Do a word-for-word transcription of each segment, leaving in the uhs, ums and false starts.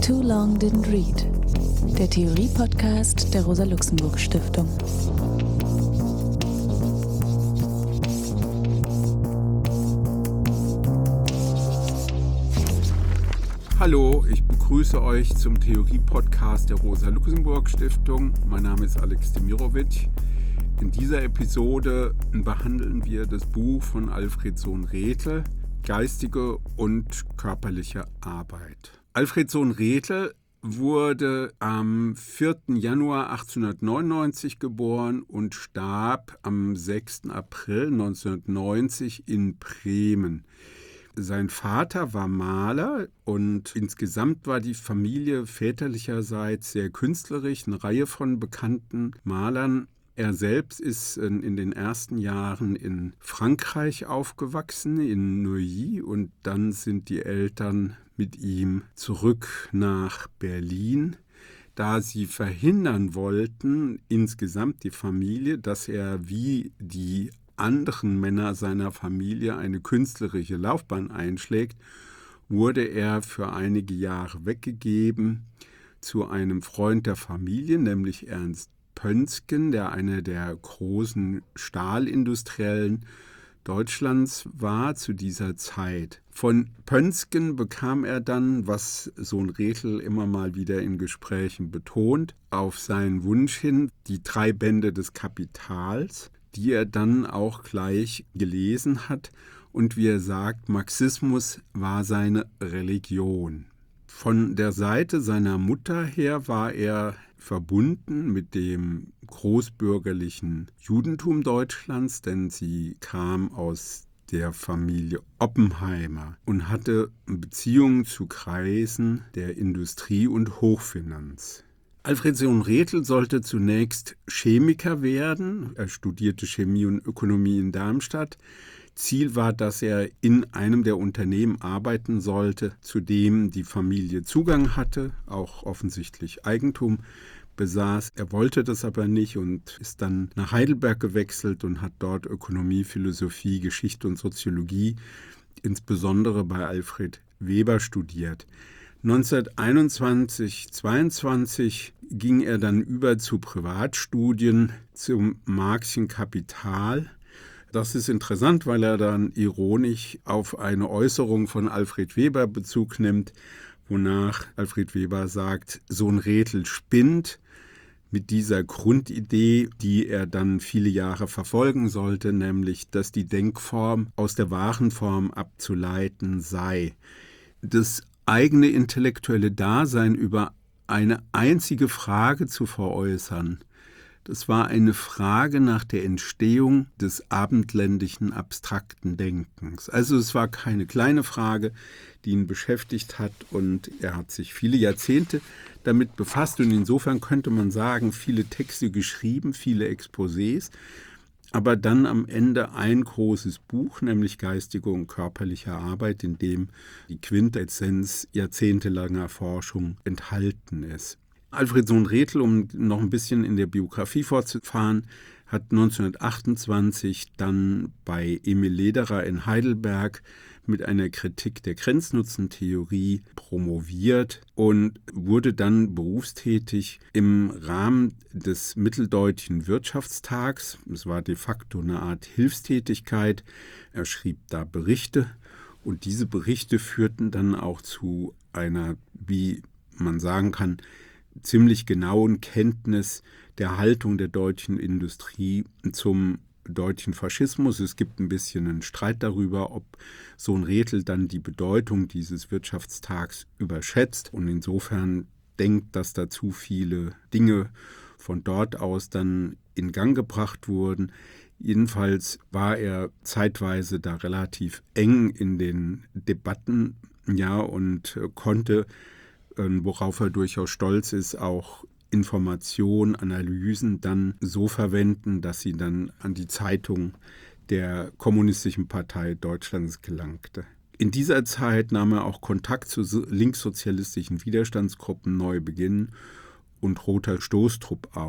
Too Long Didn't Read, der Theorie-Podcast der Rosa-Luxemburg-Stiftung. Hallo, ich begrüße euch zum Theorie-Podcast der Rosa-Luxemburg-Stiftung. Mein Name ist Alex Demirovic. In dieser Episode behandeln wir das Buch von Alfred Sohn-Rethel, Geistige und körperliche Arbeit. Alfred Sohn-Rethel wurde am vierten Januar achtzehnhundertneunundneunzig geboren und starb am sechsten April neunzehnhundertneunzig in Bremen. Sein Vater war Maler und insgesamt war die Familie väterlicherseits sehr künstlerisch, eine Reihe von bekannten Malern. Er selbst ist in den ersten Jahren in Frankreich aufgewachsen, in Neuilly, und dann sind die Eltern mit ihm zurück nach Berlin, da sie verhindern wollten, insgesamt die Familie, dass er wie die anderen Männer seiner Familie eine künstlerische Laufbahn einschlägt, wurde er für einige Jahre weggegeben zu einem Freund der Familie, nämlich Ernst Pönsken, der einer der großen Stahlindustriellen Deutschlands war zu dieser Zeit. Von Pönsken bekam er dann, was Sohn-Rethel immer mal wieder in Gesprächen betont, auf seinen Wunsch hin die drei Bände des Kapitals, die er dann auch gleich gelesen hat. Und wie er sagt, Marxismus war seine Religion. Von der Seite seiner Mutter her war er verbunden mit dem großbürgerlichen Judentum Deutschlands, denn sie kam aus der Familie Oppenheimer und hatte Beziehungen zu Kreisen der Industrie und Hochfinanz. Alfred Sohn-Rethel sollte zunächst Chemiker werden. Er studierte Chemie und Ökonomie in Darmstadt. Ziel war, dass er in einem der Unternehmen arbeiten sollte, zu dem die Familie Zugang hatte, auch offensichtlich Eigentum besaß. Er wollte das aber nicht und ist dann nach Heidelberg gewechselt und hat dort Ökonomie, Philosophie, Geschichte und Soziologie, insbesondere bei Alfred Weber, studiert. neunzehnhunderteinundzwanzig zweiundzwanzig ging er dann über zu Privatstudien zum Marxischen Kapital. Das ist interessant, weil er dann ironisch auf eine Äußerung von Alfred Weber Bezug nimmt, wonach Alfred Weber sagt, Sohn-Rethel spinnt mit dieser Grundidee, die er dann viele Jahre verfolgen sollte, nämlich, dass die Denkform aus der wahren Form abzuleiten sei. Das eigene intellektuelle Dasein über eine einzige Frage zu veräußern, das war eine Frage nach der Entstehung des abendländischen abstrakten Denkens. Also es war keine kleine Frage, die ihn beschäftigt hat, und er hat sich viele Jahrzehnte damit befasst und insofern könnte man sagen, viele Texte geschrieben, viele Exposés, aber dann am Ende ein großes Buch, nämlich Geistige und körperliche Arbeit, in dem die Quintessenz jahrzehntelanger Forschung enthalten ist. Alfred Sohn-Rethel, um noch ein bisschen in der Biografie fortzufahren, hat neunzehnhundertachtundzwanzig dann bei Emil Lederer in Heidelberg mit einer Kritik der Grenznutzentheorie promoviert und wurde dann berufstätig im Rahmen des Mitteldeutschen Wirtschaftstags. Es war de facto eine Art Hilfstätigkeit. Er schrieb da Berichte und diese Berichte führten dann auch zu einer, wie man sagen kann, ziemlich genauen Kenntnis der Haltung der deutschen Industrie zum deutschen Faschismus. Es gibt ein bisschen einen Streit darüber, ob Sohn-Rethel dann die Bedeutung dieses Wirtschaftstags überschätzt und insofern denkt, dass da zu viele Dinge von dort aus dann in Gang gebracht wurden. Jedenfalls war er zeitweise da relativ eng in den Debatten, ja, und konnte, worauf er durchaus stolz ist, auch Informationen, Analysen dann so verwenden, dass sie dann an die Zeitung der Kommunistischen Partei Deutschlands gelangte. In dieser Zeit nahm er auch Kontakt zu linkssozialistischen Widerstandsgruppen Neubeginn und Roter Stoßtrupp auf.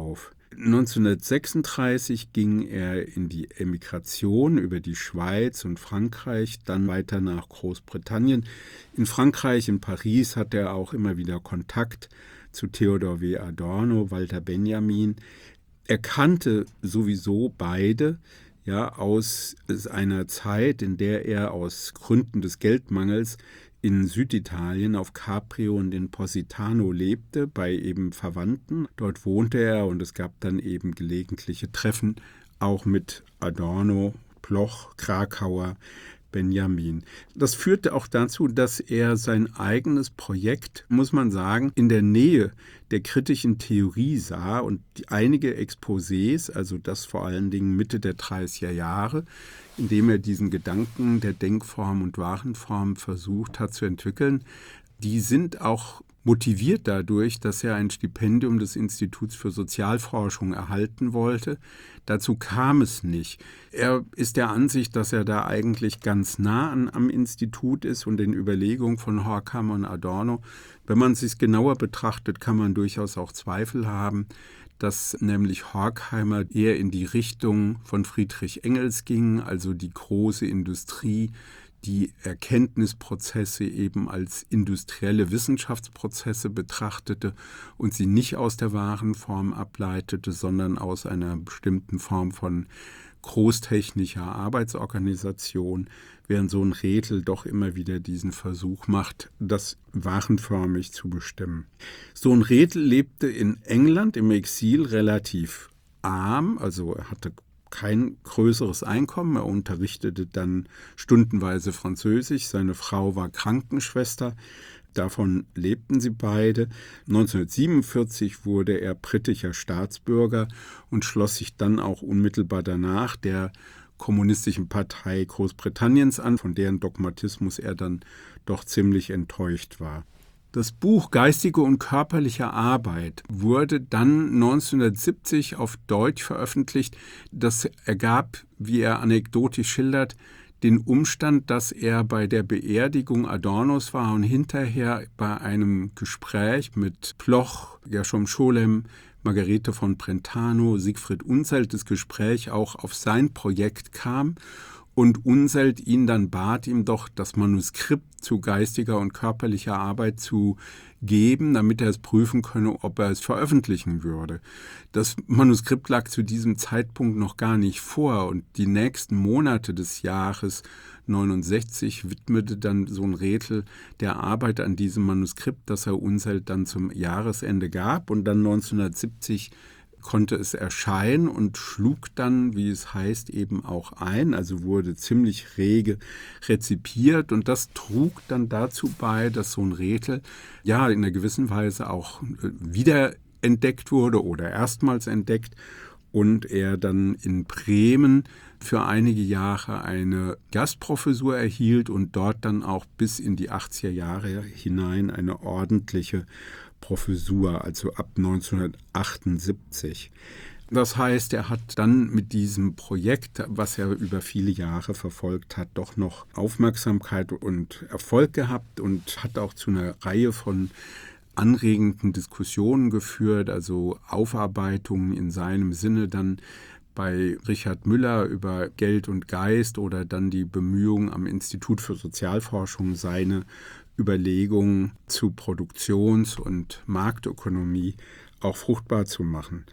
neunzehnhundertsechsunddreißig ging er in die Emigration über die Schweiz und Frankreich, dann weiter nach Großbritannien. In Frankreich, in Paris, hat er auch immer wieder Kontakt zu Theodor W. Adorno, Walter Benjamin. Er kannte sowieso beide, ja, aus einer Zeit, in der er aus Gründen des Geldmangels in Süditalien auf Capri und in Positano lebte, bei eben Verwandten. Dort wohnte er und es gab dann eben gelegentliche Treffen, auch mit Adorno, Bloch, Krakauer, Benjamin. Das führte auch dazu, dass er sein eigenes Projekt, muss man sagen, in der Nähe der kritischen Theorie sah und einige Exposés, also das vor allen Dingen Mitte der dreißiger Jahre, indem er diesen Gedanken der Denkform und Warenform versucht hat zu entwickeln, die sind auch motiviert dadurch, dass er ein Stipendium des Instituts für Sozialforschung erhalten wollte. Dazu kam es nicht. Er ist der Ansicht, dass er da eigentlich ganz nah an, am Institut ist und den Überlegungen von Horkheimer und Adorno. Wenn man es sich genauer betrachtet, kann man durchaus auch Zweifel haben, dass nämlich Horkheimer eher in die Richtung von Friedrich Engels ging, also die große Industrie, die Erkenntnisprozesse eben als industrielle Wissenschaftsprozesse betrachtete und sie nicht aus der Warenform ableitete, sondern aus einer bestimmten Form von großtechnischer Arbeitsorganisation, während so ein Rethel doch immer wieder diesen Versuch macht, das warenförmig zu bestimmen. So ein Rethel lebte in England im Exil relativ arm, also er hatte kein größeres Einkommen. Er unterrichtete dann stundenweise Französisch. Seine Frau war Krankenschwester. Davon lebten sie beide. neunzehnhundertsiebenundvierzig wurde er britischer Staatsbürger und schloss sich dann auch unmittelbar danach der Kommunistischen Partei Großbritanniens an, von deren Dogmatismus er dann doch ziemlich enttäuscht war. Das Buch Geistige und körperliche Arbeit wurde dann neunzehnhundertsiebzig auf Deutsch veröffentlicht. Das ergab, wie er anekdotisch schildert, den Umstand, dass er bei der Beerdigung Adornos war und hinterher bei einem Gespräch mit Bloch, Gershom Scholem, Margarete von Brentano, Siegfried Unseld, das Gespräch auch auf sein Projekt kam. Und Unseld ihn dann bat, ihm doch das Manuskript zu geistiger und körperlicher Arbeit zu geben, damit er es prüfen könne, ob er es veröffentlichen würde. Das Manuskript lag zu diesem Zeitpunkt noch gar nicht vor und die nächsten Monate des Jahres neunundsechzig widmete dann so ein Rethel der Arbeit an diesem Manuskript, das er Unseld dann zum Jahresende gab, und dann neunzehnhundertsiebzig konnte es erscheinen und schlug dann, wie es heißt, eben auch ein, also wurde ziemlich rege rezipiert, und das trug dann dazu bei, dass so ein Rethel ja in einer gewissen Weise auch wiederentdeckt wurde oder erstmals entdeckt und er dann in Bremen für einige Jahre eine Gastprofessur erhielt und dort dann auch bis in die achtziger Jahre hinein eine ordentliche Professur, also ab neunzehnhundertachtundsiebzig. Das heißt, er hat dann mit diesem Projekt, was er über viele Jahre verfolgt hat, doch noch Aufmerksamkeit und Erfolg gehabt und hat auch zu einer Reihe von anregenden Diskussionen geführt, also Aufarbeitungen in seinem Sinne dann bei Richard Müller über Geld und Geist oder dann die Bemühungen am Institut für Sozialforschung, seine Überlegungen zu Produktions- und Marktökonomie auch fruchtbar zu machen.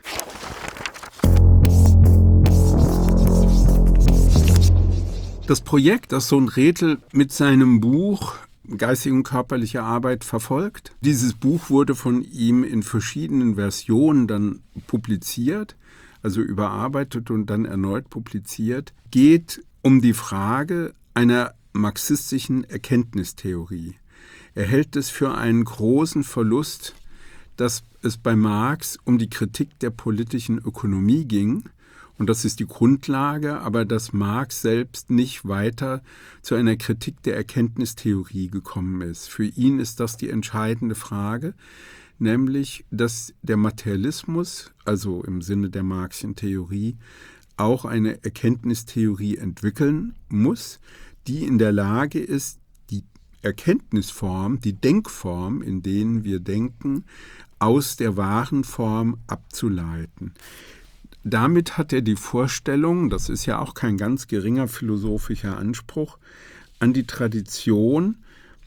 Das Projekt, das so ein Rethel mit seinem Buch Geistige und körperliche Arbeit verfolgt, dieses Buch wurde von ihm in verschiedenen Versionen dann publiziert, also überarbeitet und dann erneut publiziert, geht um die Frage einer marxistischen Erkenntnistheorie. Er hält es für einen großen Verlust, dass es bei Marx um die Kritik der politischen Ökonomie ging, und das ist die Grundlage, aber dass Marx selbst nicht weiter zu einer Kritik der Erkenntnistheorie gekommen ist. Für ihn ist das die entscheidende Frage, nämlich, dass der Materialismus, also im Sinne der Marxischen Theorie, auch eine Erkenntnistheorie entwickeln muss, die in der Lage ist, die Erkenntnisform, die Denkform, in denen wir denken, aus der wahren Form abzuleiten. damit hat er die Vorstellung, das ist ja auch kein ganz geringer philosophischer Anspruch, an die Tradition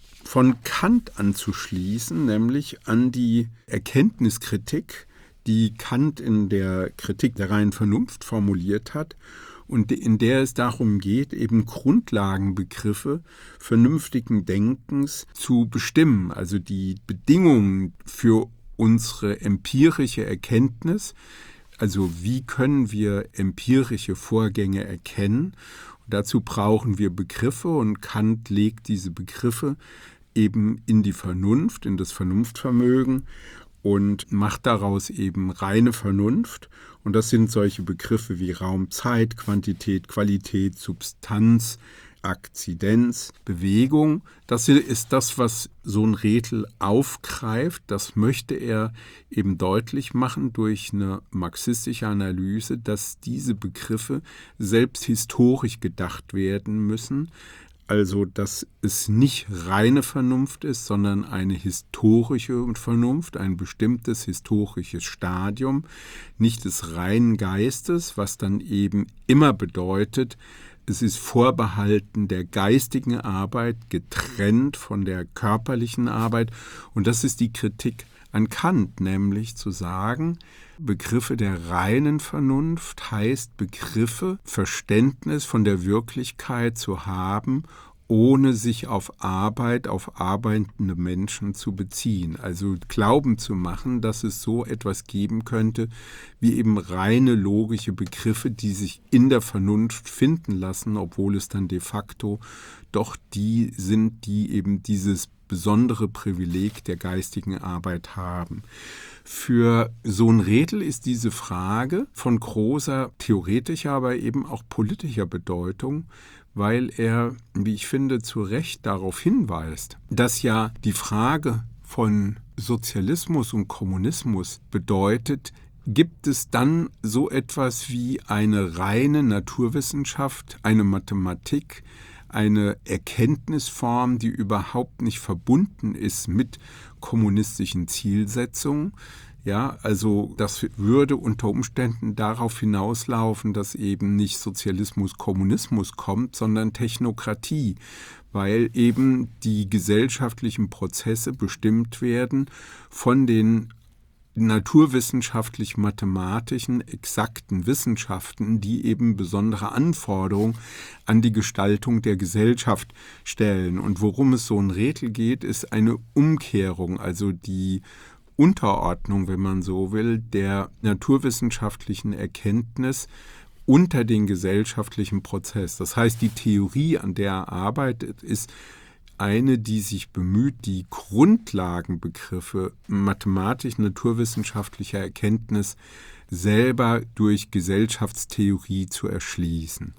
von Kant anzuschließen, nämlich an die Erkenntniskritik, die Kant in der Kritik der reinen Vernunft formuliert hat und in der es darum geht, eben Grundlagenbegriffe vernünftigen Denkens zu bestimmen, also die Bedingungen für unsere empirische Erkenntnis, also wie können wir empirische Vorgänge erkennen. Und dazu brauchen wir Begriffe und Kant legt diese Begriffe eben in die Vernunft, in das Vernunftvermögen und macht daraus eben reine Vernunft. Und das sind solche Begriffe wie Raum, Zeit, Quantität, Qualität, Substanz, Akzidenz, Bewegung. Das ist das, was Sohn Rethel aufgreift. Das möchte er eben deutlich machen durch eine marxistische Analyse, dass diese Begriffe selbst historisch gedacht werden müssen. Also, dass es nicht reine Vernunft ist, sondern eine historische Vernunft, ein bestimmtes historisches Stadium, nicht des reinen Geistes, was dann eben immer bedeutet, es ist vorbehalten der geistigen Arbeit, getrennt von der körperlichen Arbeit. Und das ist die Kritik an Kant, nämlich zu sagen, Begriffe der reinen Vernunft heißt Begriffe, Verständnis von der Wirklichkeit zu haben, ohne sich auf Arbeit, auf arbeitende Menschen zu beziehen. Also Glauben zu machen, dass es so etwas geben könnte, wie eben reine logische Begriffe, die sich in der Vernunft finden lassen, obwohl es dann de facto doch die sind, die eben dieses besondere Privileg der geistigen Arbeit haben. Für Sohn Rethel ist diese Frage von großer theoretischer, aber eben auch politischer Bedeutung, weil er, wie ich finde, zu Recht darauf hinweist, dass ja die Frage von Sozialismus und Kommunismus bedeutet, gibt es dann so etwas wie eine reine Naturwissenschaft, eine Mathematik, eine Erkenntnisform, die überhaupt nicht verbunden ist mit kommunistischen Zielsetzungen? Ja, also das würde unter Umständen darauf hinauslaufen, dass eben nicht Sozialismus, Kommunismus kommt, sondern Technokratie, weil eben die gesellschaftlichen Prozesse bestimmt werden von den naturwissenschaftlich-mathematischen, exakten Wissenschaften, die eben besondere Anforderungen an die Gestaltung der Gesellschaft stellen. Und worum es Sohn Rethel geht, ist eine Umkehrung, also die Unterordnung, wenn man so will, der naturwissenschaftlichen Erkenntnis unter den gesellschaftlichen Prozess. Das heißt, die Theorie, an der er arbeitet, ist eine, die sich bemüht, die Grundlagenbegriffe mathematisch-naturwissenschaftlicher Erkenntnis selber durch Gesellschaftstheorie zu erschließen.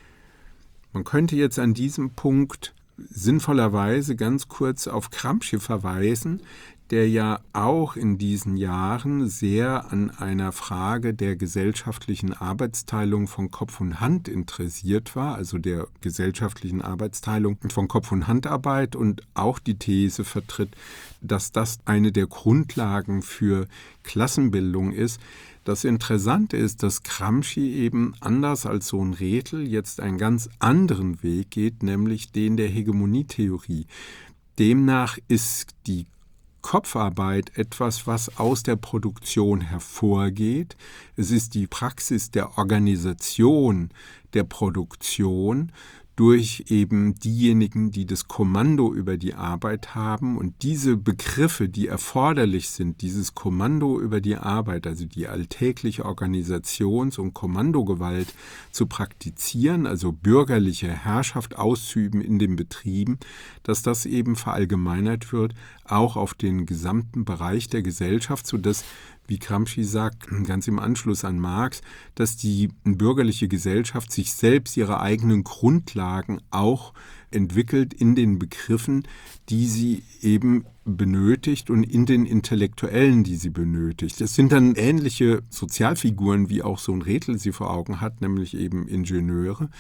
Man könnte jetzt an diesem Punkt sinnvollerweise ganz kurz auf Gramsci verweisen, der ja auch in diesen Jahren sehr an einer Frage der gesellschaftlichen Arbeitsteilung von Kopf und Hand interessiert war, also der gesellschaftlichen Arbeitsteilung von Kopf- und Handarbeit, und auch die These vertritt, dass das eine der Grundlagen für Klassenbildung ist. Das Interessante ist, dass Gramsci eben anders als Sohn Rethel jetzt einen ganz anderen Weg geht, nämlich den der Hegemonietheorie. Demnach ist die Kopfarbeit etwas, was aus der Produktion hervorgeht. Es ist die Praxis der Organisation der Produktion durch eben diejenigen, die das Kommando über die Arbeit haben. Und diese Begriffe, die erforderlich sind, dieses Kommando über die Arbeit, also die alltägliche Organisations- und Kommandogewalt zu praktizieren, also bürgerliche Herrschaft auszuüben in den Betrieben, dass das eben verallgemeinert wird, auch auf den gesamten Bereich der Gesellschaft, sodass, wie Gramsci sagt, ganz im Anschluss an Marx, dass die bürgerliche Gesellschaft sich selbst ihre eigenen Grundlagen auch entwickelt in den Begriffen, die sie eben benötigt und in den Intellektuellen, die sie benötigt. Es sind dann ähnliche Sozialfiguren, wie auch Sohn Rethel sie vor Augen hat, nämlich eben Ingenieure,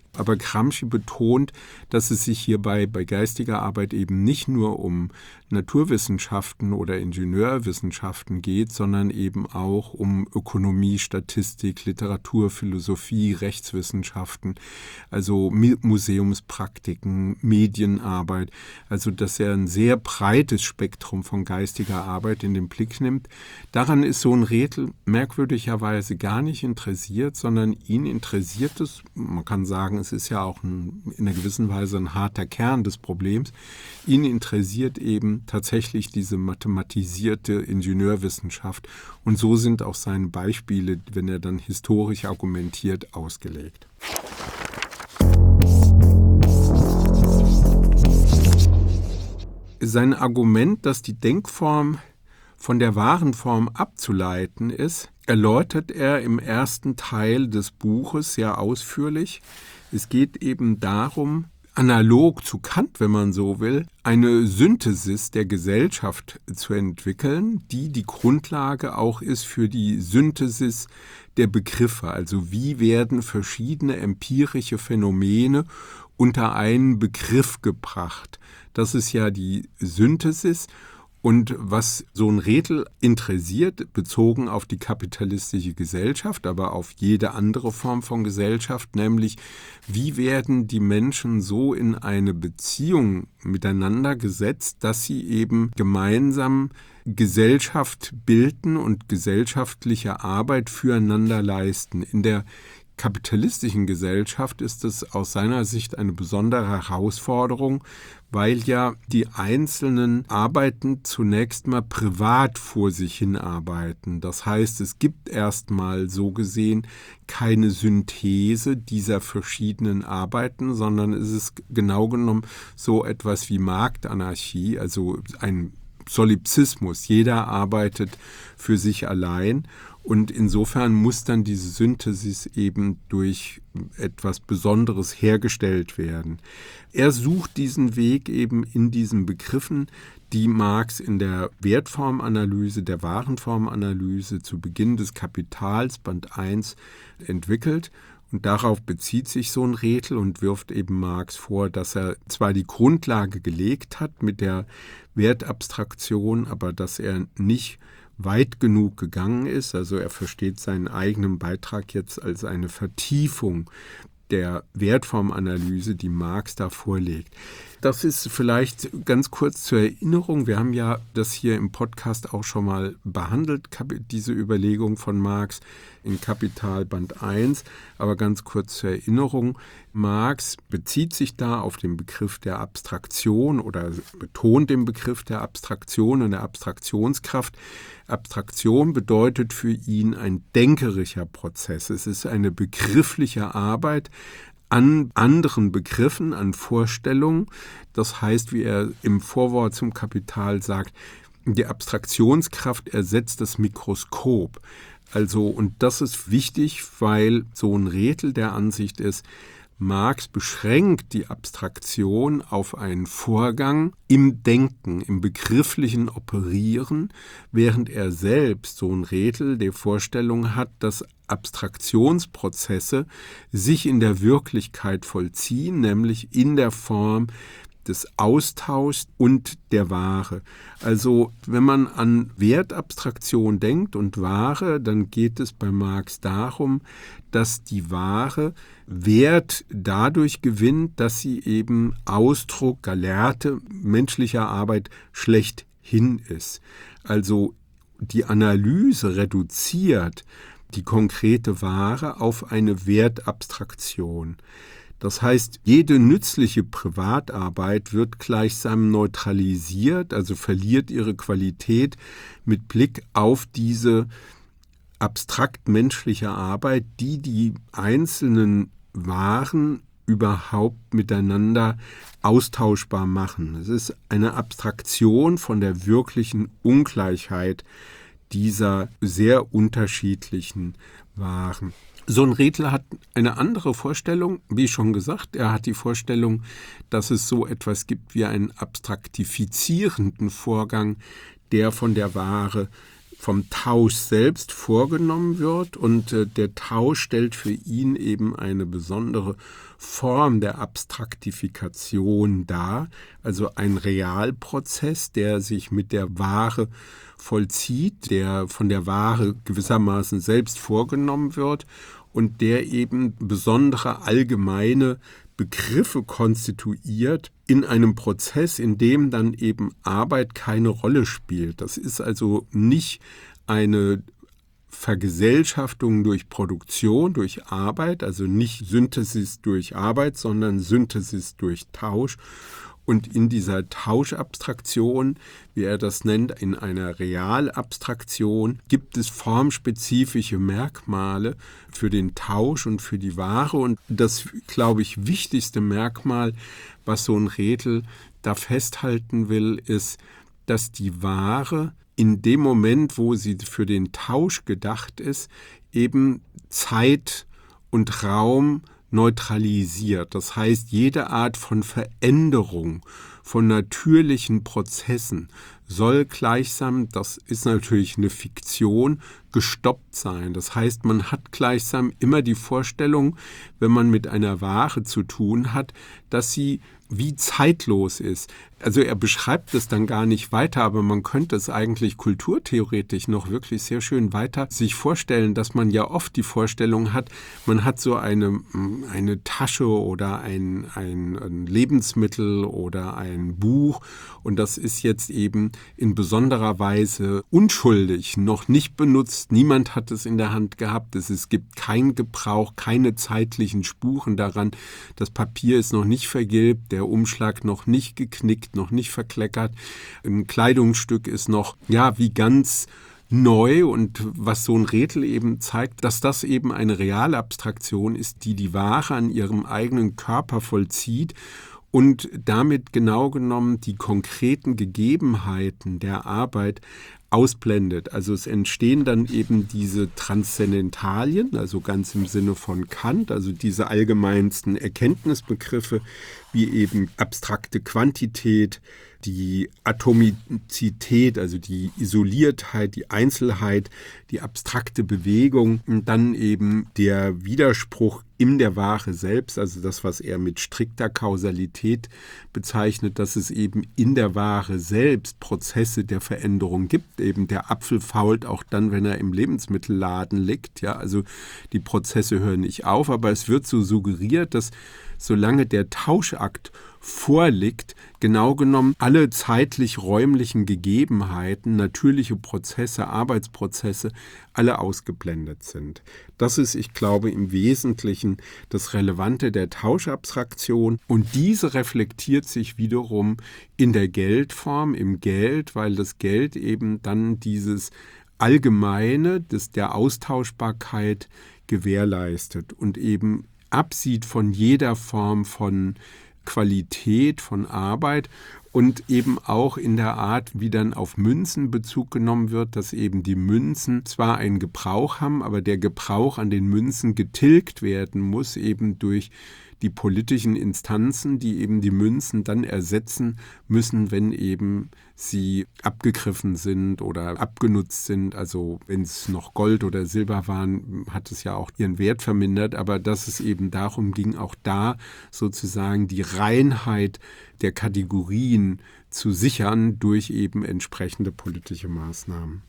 Aber Gramsci betont, dass es sich hierbei bei geistiger Arbeit eben nicht nur um Naturwissenschaften oder Ingenieurwissenschaften geht, sondern eben auch um Ökonomie, Statistik, Literatur, Philosophie, Rechtswissenschaften, also Museumspraktiken, Medienarbeit. Also dass er ein sehr breites Spektrum von geistiger Arbeit in den Blick nimmt. Daran ist so ein Redl merkwürdigerweise gar nicht interessiert, sondern ihn interessiert es, man kann sagen, es ist ja auch ein, in einer gewissen Weise ein harter Kern des Problems, ihn interessiert eben tatsächlich diese mathematisierte Ingenieurwissenschaft. Und so sind auch seine Beispiele, wenn er dann historisch argumentiert, ausgelegt. Sein Argument, dass die Denkform von der wahren Form abzuleiten ist, erläutert er im ersten Teil des Buches sehr ausführlich. Es geht eben darum, analog zu Kant, wenn man so will, eine Synthesis der Gesellschaft zu entwickeln, die die Grundlage auch ist für die Synthesis der Begriffe. Also wie werden verschiedene empirische Phänomene unter einen Begriff gebracht. Das ist ja die Synthesis. Und was so ein Redl interessiert, bezogen auf die kapitalistische Gesellschaft, aber auf jede andere Form von Gesellschaft, nämlich wie werden die Menschen so in eine Beziehung miteinander gesetzt, dass sie eben gemeinsam Gesellschaft bilden und gesellschaftliche Arbeit füreinander leisten. In der kapitalistischen Gesellschaft ist es aus seiner Sicht eine besondere Herausforderung, weil ja die einzelnen Arbeiten zunächst mal privat vor sich hin arbeiten. Das heißt, es gibt erstmal so gesehen keine Synthese dieser verschiedenen Arbeiten, sondern es ist genau genommen so etwas wie Marktanarchie, also ein Solipsismus. Jeder arbeitet für sich allein. Und insofern muss dann diese Synthesis eben durch etwas Besonderes hergestellt werden. Er sucht diesen Weg eben in diesen Begriffen, die Marx in der Wertformanalyse, der Warenformanalyse zu Beginn des Kapitals, Band eins, entwickelt. Und darauf bezieht sich so ein Redl und wirft eben Marx vor, dass er zwar die Grundlage gelegt hat mit der Wertabstraktion, aber dass er nicht weit genug gegangen ist. Also er versteht seinen eigenen Beitrag jetzt als eine Vertiefung der Wertformanalyse, die Marx da vorlegt. Das ist vielleicht ganz kurz zur Erinnerung. Wir haben ja das hier im Podcast auch schon mal behandelt, diese Überlegung von Marx in Kapital Band eins. Aber ganz kurz zur Erinnerung. Marx bezieht sich da auf den Begriff der Abstraktion oder betont den Begriff der Abstraktion und der Abstraktionskraft. Abstraktion bedeutet für ihn ein denkerischer Prozess. Es ist eine begriffliche Arbeit an anderen Begriffen, an Vorstellungen. Das heißt, wie er im Vorwort zum Kapital sagt, die Abstraktionskraft ersetzt das Mikroskop. Also, und das ist wichtig, weil so ein Redl der Ansicht ist, Marx beschränkt die Abstraktion auf einen Vorgang im Denken, im begrifflichen Operieren, während er selbst, so ein Redl, die Vorstellung hat, dass Abstraktionsprozesse sich in der Wirklichkeit vollziehen, nämlich in der Form des Austauschs und der Ware. Also wenn man an Wertabstraktion denkt und Ware, dann geht es bei Marx darum, dass die Ware Wert dadurch gewinnt, dass sie eben Ausdruck gelehrte menschlicher Arbeit schlechthin ist. Also die Analyse reduziert die konkrete Ware auf eine Wertabstraktion. Das heißt, jede nützliche Privatarbeit wird gleichsam neutralisiert, also verliert ihre Qualität mit Blick auf diese abstrakt menschliche Arbeit, die die einzelnen Waren überhaupt miteinander austauschbar machen. Es ist eine Abstraktion von der wirklichen Ungleichheit dieser sehr unterschiedlichen Waren. So ein Redl hat eine andere Vorstellung, wie schon gesagt. Er hat die Vorstellung, dass es so etwas gibt wie einen abstraktifizierenden Vorgang, der von der Ware vom Tausch selbst vorgenommen wird und äh, der Tausch stellt für ihn eben eine besondere Form der Abstraktifikation dar, also ein Realprozess, der sich mit der Ware vollzieht, der von der Ware gewissermaßen selbst vorgenommen wird und der eben besondere allgemeine Begriffe konstituiert in einem Prozess, in dem dann eben Arbeit keine Rolle spielt. Das ist also nicht eine Vergesellschaftung durch Produktion, durch Arbeit, also nicht Synthesis durch Arbeit, sondern Synthesis durch Tausch. Und in dieser Tauschabstraktion, wie er das nennt, in einer Realabstraktion, gibt es formspezifische Merkmale für den Tausch und für die Ware. Und das, glaube ich, wichtigste Merkmal, was so ein Redl da festhalten will, ist, dass die Ware in dem Moment, wo sie für den Tausch gedacht ist, eben Zeit und Raum neutralisiert. Das heißt, jede Art von Veränderung, von natürlichen Prozessen soll gleichsam, das ist natürlich eine Fiktion, gestoppt sein. Das heißt, man hat gleichsam immer die Vorstellung, wenn man mit einer Ware zu tun hat, dass sie wie zeitlos ist. Also er beschreibt es dann gar nicht weiter, aber man könnte es eigentlich kulturtheoretisch noch wirklich sehr schön weiter sich vorstellen, dass man ja oft die Vorstellung hat, man hat so eine, eine Tasche oder ein, ein, ein Lebensmittel oder ein Buch und das ist jetzt eben in besonderer Weise unschuldig, noch nicht benutzt, niemand hat es in der Hand gehabt, es, es gibt keinen Gebrauch, keine zeitlichen Spuren daran, das Papier ist noch nicht vergilbt, der Umschlag noch nicht geknickt, noch nicht verkleckert. Ein Kleidungsstück ist noch, ja, wie ganz neu und was so ein Redl eben zeigt, dass das eben eine Realabstraktion ist, die die Ware an ihrem eigenen Körper vollzieht und damit genau genommen die konkreten Gegebenheiten der Arbeit ausblendet. Also es entstehen dann eben diese Transzendentalien, also ganz im Sinne von Kant, also diese allgemeinsten Erkenntnisbegriffe wie eben abstrakte Quantität, die Atomizität, also die Isoliertheit, die Einzelheit, die abstrakte Bewegung und dann eben der Widerspruch in der Ware selbst, also das, was er mit strikter Kausalität bezeichnet, dass es eben in der Ware selbst Prozesse der Veränderung gibt. Eben der Apfel fault auch dann, wenn er im Lebensmittelladen liegt. Ja, also die Prozesse hören nicht auf, aber es wird so suggeriert, dass solange der Tauschakt vorliegt, genau genommen alle zeitlich-räumlichen Gegebenheiten, natürliche Prozesse, Arbeitsprozesse, alle ausgeblendet sind. Das ist, ich glaube, im Wesentlichen das Relevante der Tauschabstraktion und diese reflektiert sich wiederum in der Geldform, im Geld, weil das Geld eben dann dieses Allgemeine des, der Austauschbarkeit gewährleistet und eben absieht von jeder Form von Qualität, von Arbeit und eben auch in der Art, wie dann auf Münzen Bezug genommen wird, dass eben die Münzen zwar einen Gebrauch haben, aber der Gebrauch an den Münzen getilgt werden muss, eben durch die politischen Instanzen, die eben die Münzen dann ersetzen müssen, wenn eben sie abgegriffen sind oder abgenutzt sind. Also wenn es noch Gold oder Silber waren, hat es ja auch ihren Wert vermindert. Aber dass es eben darum ging, auch da sozusagen die Reinheit der Kategorien zu sichern durch eben entsprechende politische Maßnahmen.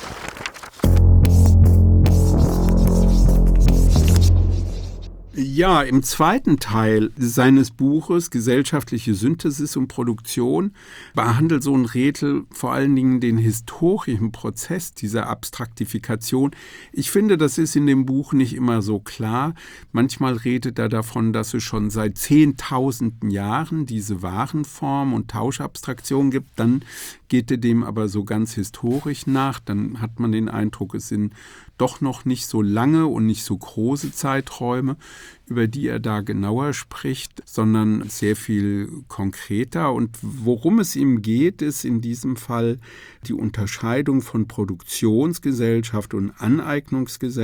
Ja, im zweiten Teil seines Buches Gesellschaftliche Synthesis und Produktion behandelt so ein Redl vor allen Dingen den historischen Prozess dieser Abstraktifikation. Ich finde, das ist in dem Buch nicht immer so klar. Manchmal redet er davon, dass es schon seit zehntausenden Jahren diese Warenform und Tauschabstraktion gibt. Dann geht er dem aber so ganz historisch nach. Dann hat man den Eindruck, es sind doch noch nicht so lange und nicht so große Zeiträume, über die er da genauer spricht, sondern sehr viel konkreter. Und worum es ihm geht, ist in diesem Fall die Unterscheidung von Produktionsgesellschaft und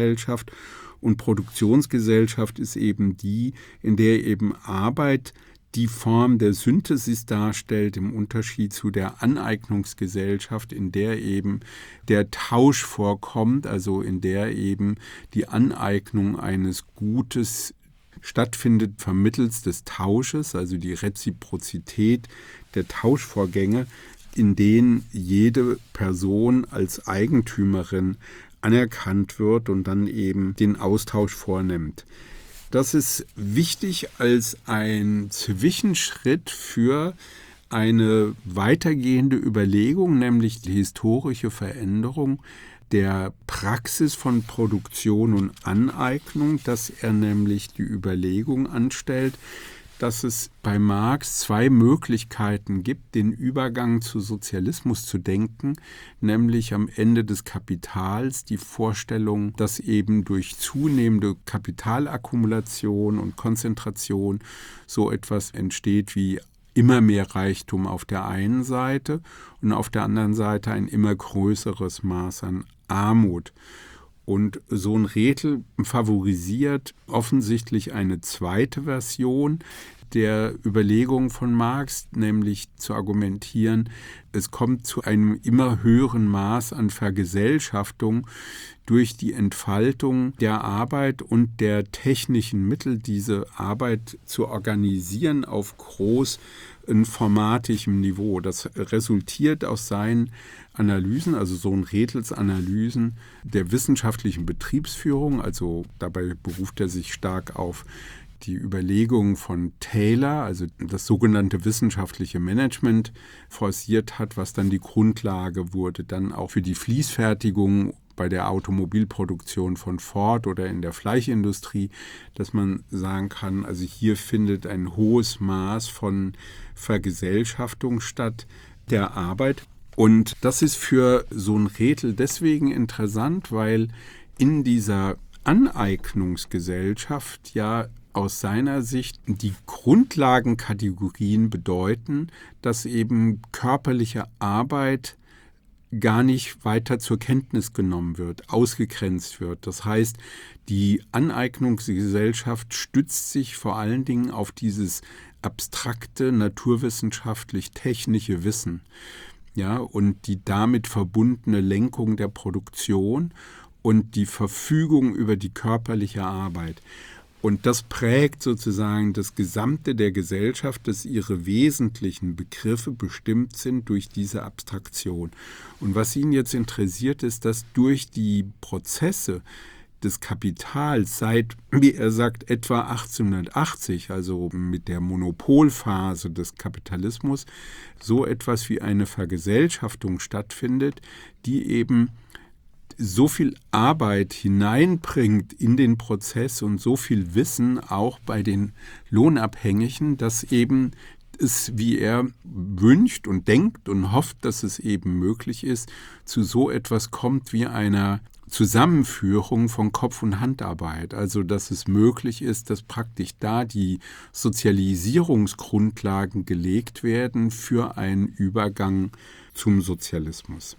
Aneignungsgesellschaft. Und Produktionsgesellschaft ist eben die, in der eben Arbeit die Form der Synthesis darstellt, im Unterschied zu der Aneignungsgesellschaft, in der eben der Tausch vorkommt, also in der eben die Aneignung eines Gutes stattfindet vermittels des Tausches, also die Reziprozität der Tauschvorgänge, in denen jede Person als Eigentümerin anerkannt wird und dann eben den Austausch vornimmt. Das ist wichtig als ein Zwischenschritt für eine weitergehende Überlegung, nämlich die historische Veränderung der Praxis von Produktion und Aneignung, dass er nämlich die Überlegung anstellt, dass es bei Marx zwei Möglichkeiten gibt, den Übergang zu Sozialismus zu denken, nämlich am Ende des Kapitals die Vorstellung, dass eben durch zunehmende Kapitalakkumulation und Konzentration so etwas entsteht wie immer mehr Reichtum auf der einen Seite und auf der anderen Seite ein immer größeres Maß an Armut. Und Sohn-Rethel favorisiert offensichtlich eine zweite Version der Überlegung von Marx, nämlich zu argumentieren, es kommt zu einem immer höheren Maß an Vergesellschaftung durch die Entfaltung der Arbeit und der technischen Mittel, diese Arbeit zu organisieren auf großformatischem Niveau. Das resultiert aus seinen Analysen, also Sohn-Rethels Analysen der wissenschaftlichen Betriebsführung, also dabei beruft er sich stark auf die Überlegungen von Taylor, also das sogenannte wissenschaftliche Management, forciert hat, was dann die Grundlage wurde, dann auch für die Fließfertigung bei der Automobilproduktion von Ford oder in der Fleischindustrie, dass man sagen kann, also hier findet ein hohes Maß von Vergesellschaftung statt der Arbeit. Und das ist für Sohn-Rethel deswegen interessant, weil in dieser Aneignungsgesellschaft ja aus seiner Sicht die Grundlagenkategorien bedeuten, dass eben körperliche Arbeit gar nicht weiter zur Kenntnis genommen wird, ausgegrenzt wird. Das heißt, die Aneignungsgesellschaft stützt sich vor allen Dingen auf dieses abstrakte, naturwissenschaftlich-technische Wissen. Ja, und die damit verbundene Lenkung der Produktion und die Verfügung über die körperliche Arbeit. Und das prägt sozusagen das Gesamte der Gesellschaft, dass ihre wesentlichen Begriffe bestimmt sind durch diese Abstraktion. Und was ihn jetzt interessiert, ist, dass durch die Prozesse des Kapitals seit, wie er sagt, etwa achtzehnhundertachtzig, also mit der Monopolphase des Kapitalismus, so etwas wie eine Vergesellschaftung stattfindet, die eben so viel Arbeit hineinbringt in den Prozess und so viel Wissen auch bei den Lohnabhängigen, dass eben es, wie er wünscht und denkt und hofft, dass es eben möglich ist, zu so etwas kommt wie einer Zusammenführung von Kopf- und Handarbeit. Also dass es möglich ist, dass praktisch da die Sozialisierungsgrundlagen gelegt werden für einen Übergang zum Sozialismus.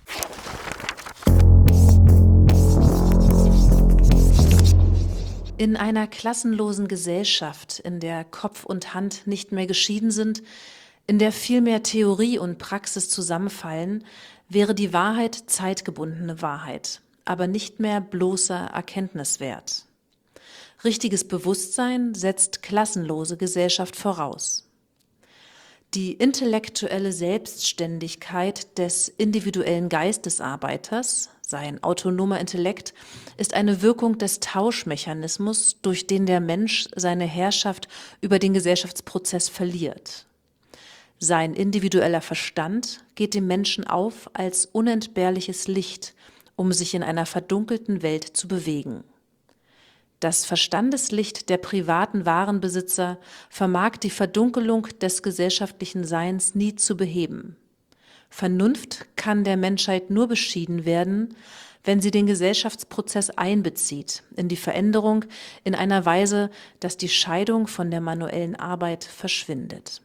In einer klassenlosen Gesellschaft, in der Kopf und Hand nicht mehr geschieden sind, in der vielmehr Theorie und Praxis zusammenfallen, wäre die Wahrheit zeitgebundene Wahrheit, aber nicht mehr bloßer Erkenntniswert. Richtiges Bewusstsein setzt klassenlose Gesellschaft voraus. Die intellektuelle Selbstständigkeit des individuellen Geistesarbeiters, sein autonomer Intellekt, ist eine Wirkung des Tauschmechanismus, durch den der Mensch seine Herrschaft über den Gesellschaftsprozess verliert. Sein individueller Verstand geht dem Menschen auf als unentbehrliches Licht, um sich in einer verdunkelten Welt zu bewegen. Das Verstandeslicht der privaten Warenbesitzer vermag die Verdunkelung des gesellschaftlichen Seins nie zu beheben. Vernunft kann der Menschheit nur beschieden werden, wenn sie den Gesellschaftsprozess einbezieht, in die Veränderung in einer Weise, dass die Scheidung von der manuellen Arbeit verschwindet.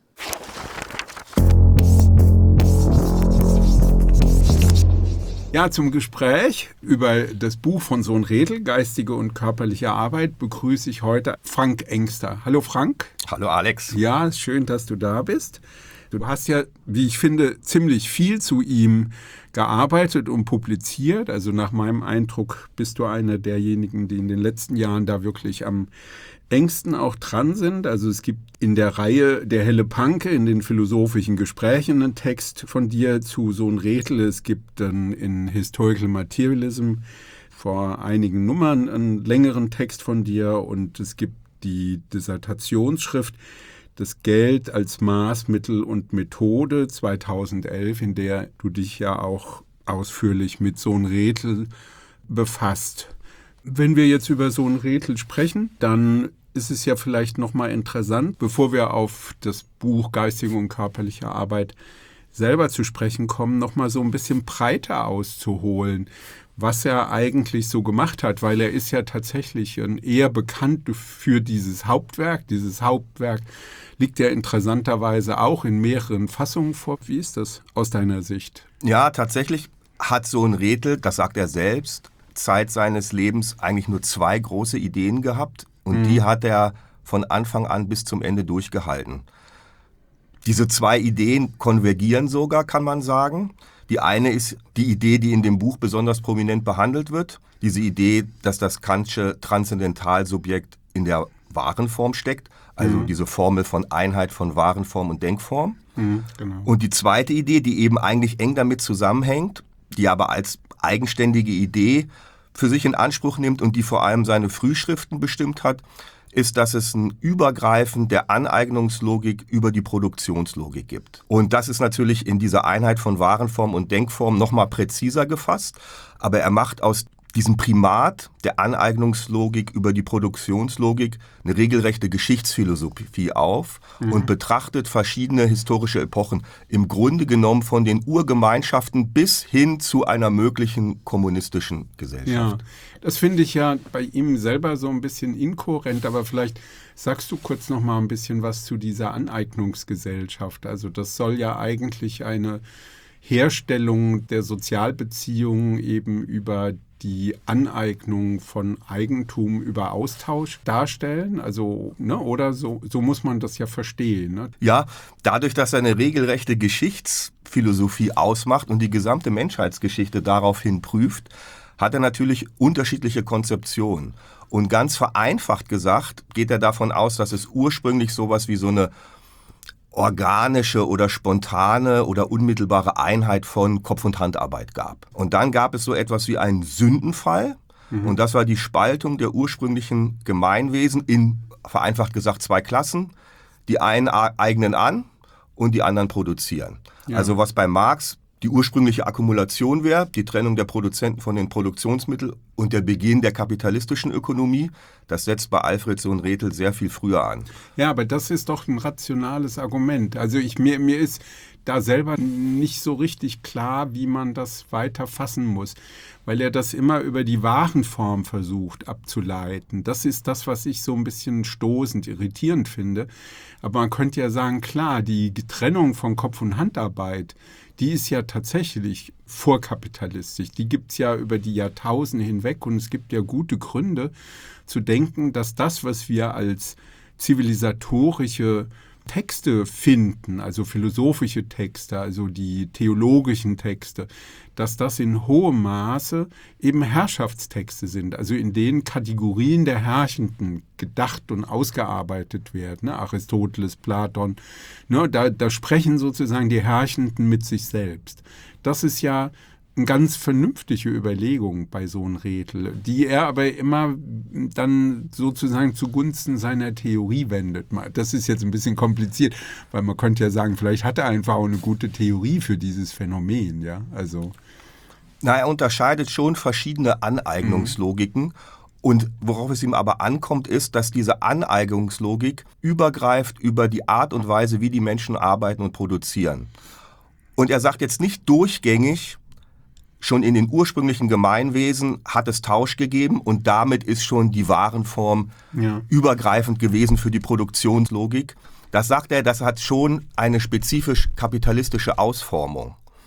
Ja, zum Gespräch über das Buch von Sohn Redl, Geistige und körperliche Arbeit, begrüße ich heute Frank Engster. Hallo Frank. Hallo Alex. Ja, ist schön, dass du da bist. Du hast ja, wie ich finde, ziemlich viel zu ihm gearbeitet und publiziert. Also nach meinem Eindruck bist du einer derjenigen, die in den letzten Jahren da wirklich am engsten auch dran sind. Also es gibt in der Reihe Der helle Panke in den philosophischen Gesprächen einen Text von dir zu Sohn Redl. Es gibt dann in Historical Materialism vor einigen Nummern einen längeren Text von dir und es gibt die Dissertationsschrift Das Geld als Maßmittel und Methode zweitausendelf, in der du dich ja auch ausführlich mit Sohn Redl befasst. Wenn wir jetzt über Sohn Redl sprechen, dann ist es ja vielleicht nochmal interessant, bevor wir auf das Buch Geistige und körperliche Arbeit selber zu sprechen kommen, nochmal so ein bisschen breiter auszuholen, was er eigentlich so gemacht hat, weil er ist ja tatsächlich eher bekannt für dieses Hauptwerk. Dieses Hauptwerk liegt ja interessanterweise auch in mehreren Fassungen vor. Wie ist das aus deiner Sicht? Ja, tatsächlich hat Sohn Redl, das sagt er selbst, Zeit seines Lebens eigentlich nur zwei große Ideen gehabt und mhm. die hat er von Anfang an bis zum Ende durchgehalten. Diese zwei Ideen konvergieren sogar, kann man sagen. Die eine ist die Idee, die in dem Buch besonders prominent behandelt wird. Diese Idee, dass das Kantsche Transzendentalsubjekt in der Warenform steckt. Also mhm. diese Formel von Einheit von Warenform und Denkform. Mhm, genau. Und die zweite Idee, die eben eigentlich eng damit zusammenhängt, die aber als eigenständige Idee für sich in Anspruch nimmt und die vor allem seine Frühschriften bestimmt hat, ist, dass es ein Übergreifen der Aneignungslogik über die Produktionslogik gibt. Und das ist natürlich in dieser Einheit von Warenform und Denkform nochmal präziser gefasst, aber er macht aus diesem Primat der Aneignungslogik über die Produktionslogik eine regelrechte Geschichtsphilosophie auf mhm. und betrachtet verschiedene historische Epochen im Grunde genommen von den Urgemeinschaften bis hin zu einer möglichen kommunistischen Gesellschaft. Ja, das finde ich ja bei ihm selber so ein bisschen inkohärent, aber vielleicht sagst du kurz noch mal ein bisschen was zu dieser Aneignungsgesellschaft. Also das soll ja eigentlich eine Herstellung der Sozialbeziehungen eben über die Aneignung von Eigentum über Austausch darstellen, also ne, oder so, so muss man das ja verstehen. Ne? Ja, dadurch, dass er eine regelrechte Geschichtsphilosophie ausmacht und die gesamte Menschheitsgeschichte daraufhin prüft, hat er natürlich unterschiedliche Konzeptionen. Und ganz vereinfacht gesagt geht er davon aus, dass es ursprünglich sowas wie so eine organische oder spontane oder unmittelbare Einheit von Kopf- und Handarbeit gab. Und dann gab es so etwas wie einen Sündenfall. Mhm. Und das war die Spaltung der ursprünglichen Gemeinwesen in, vereinfacht gesagt, zwei Klassen. Die einen eignen an und die anderen produzieren. Ja. Also was bei Marx die ursprüngliche Akkumulation wäre, die Trennung der Produzenten von den Produktionsmitteln und der Beginn der kapitalistischen Ökonomie, das setzt bei Alfred Sohn Redl sehr viel früher an. Ja, aber das ist doch ein rationales Argument. Also ich, mir, mir ist da selber nicht so richtig klar, wie man das weiter fassen muss, weil er das immer über die Warenform versucht abzuleiten. Das ist das, was ich so ein bisschen stoßend, irritierend finde. Aber man könnte ja sagen, klar, die Trennung von Kopf- und Handarbeit, die ist ja tatsächlich vorkapitalistisch. Die gibt es ja über die Jahrtausende hinweg und es gibt ja gute Gründe zu denken, dass das, was wir als zivilisatorische Texte finden, also philosophische Texte, also die theologischen Texte, dass das in hohem Maße eben Herrschaftstexte sind, also in denen Kategorien der Herrschenden gedacht und ausgearbeitet werden. Ne? Aristoteles, Platon, ne? da, da sprechen sozusagen die Herrschenden mit sich selbst. Das ist ja eine ganz vernünftige Überlegung bei Sohn Redl, die er aber immer dann sozusagen zugunsten seiner Theorie wendet. Das ist jetzt ein bisschen kompliziert, weil man könnte ja sagen, vielleicht hat er einfach auch eine gute Theorie für dieses Phänomen. Ja, also. Na, er unterscheidet schon verschiedene Aneignungslogiken. Mhm. Und worauf es ihm aber ankommt, ist, dass diese Aneignungslogik übergreift über die Art und Weise, wie die Menschen arbeiten und produzieren. Und er sagt jetzt nicht durchgängig, schon in den ursprünglichen Gemeinwesen hat es Tausch gegeben und damit ist schon die Warenform ja. übergreifend gewesen für die Produktionslogik. Das sagt er, das hat schon eine spezifisch kapitalistische Ausformung.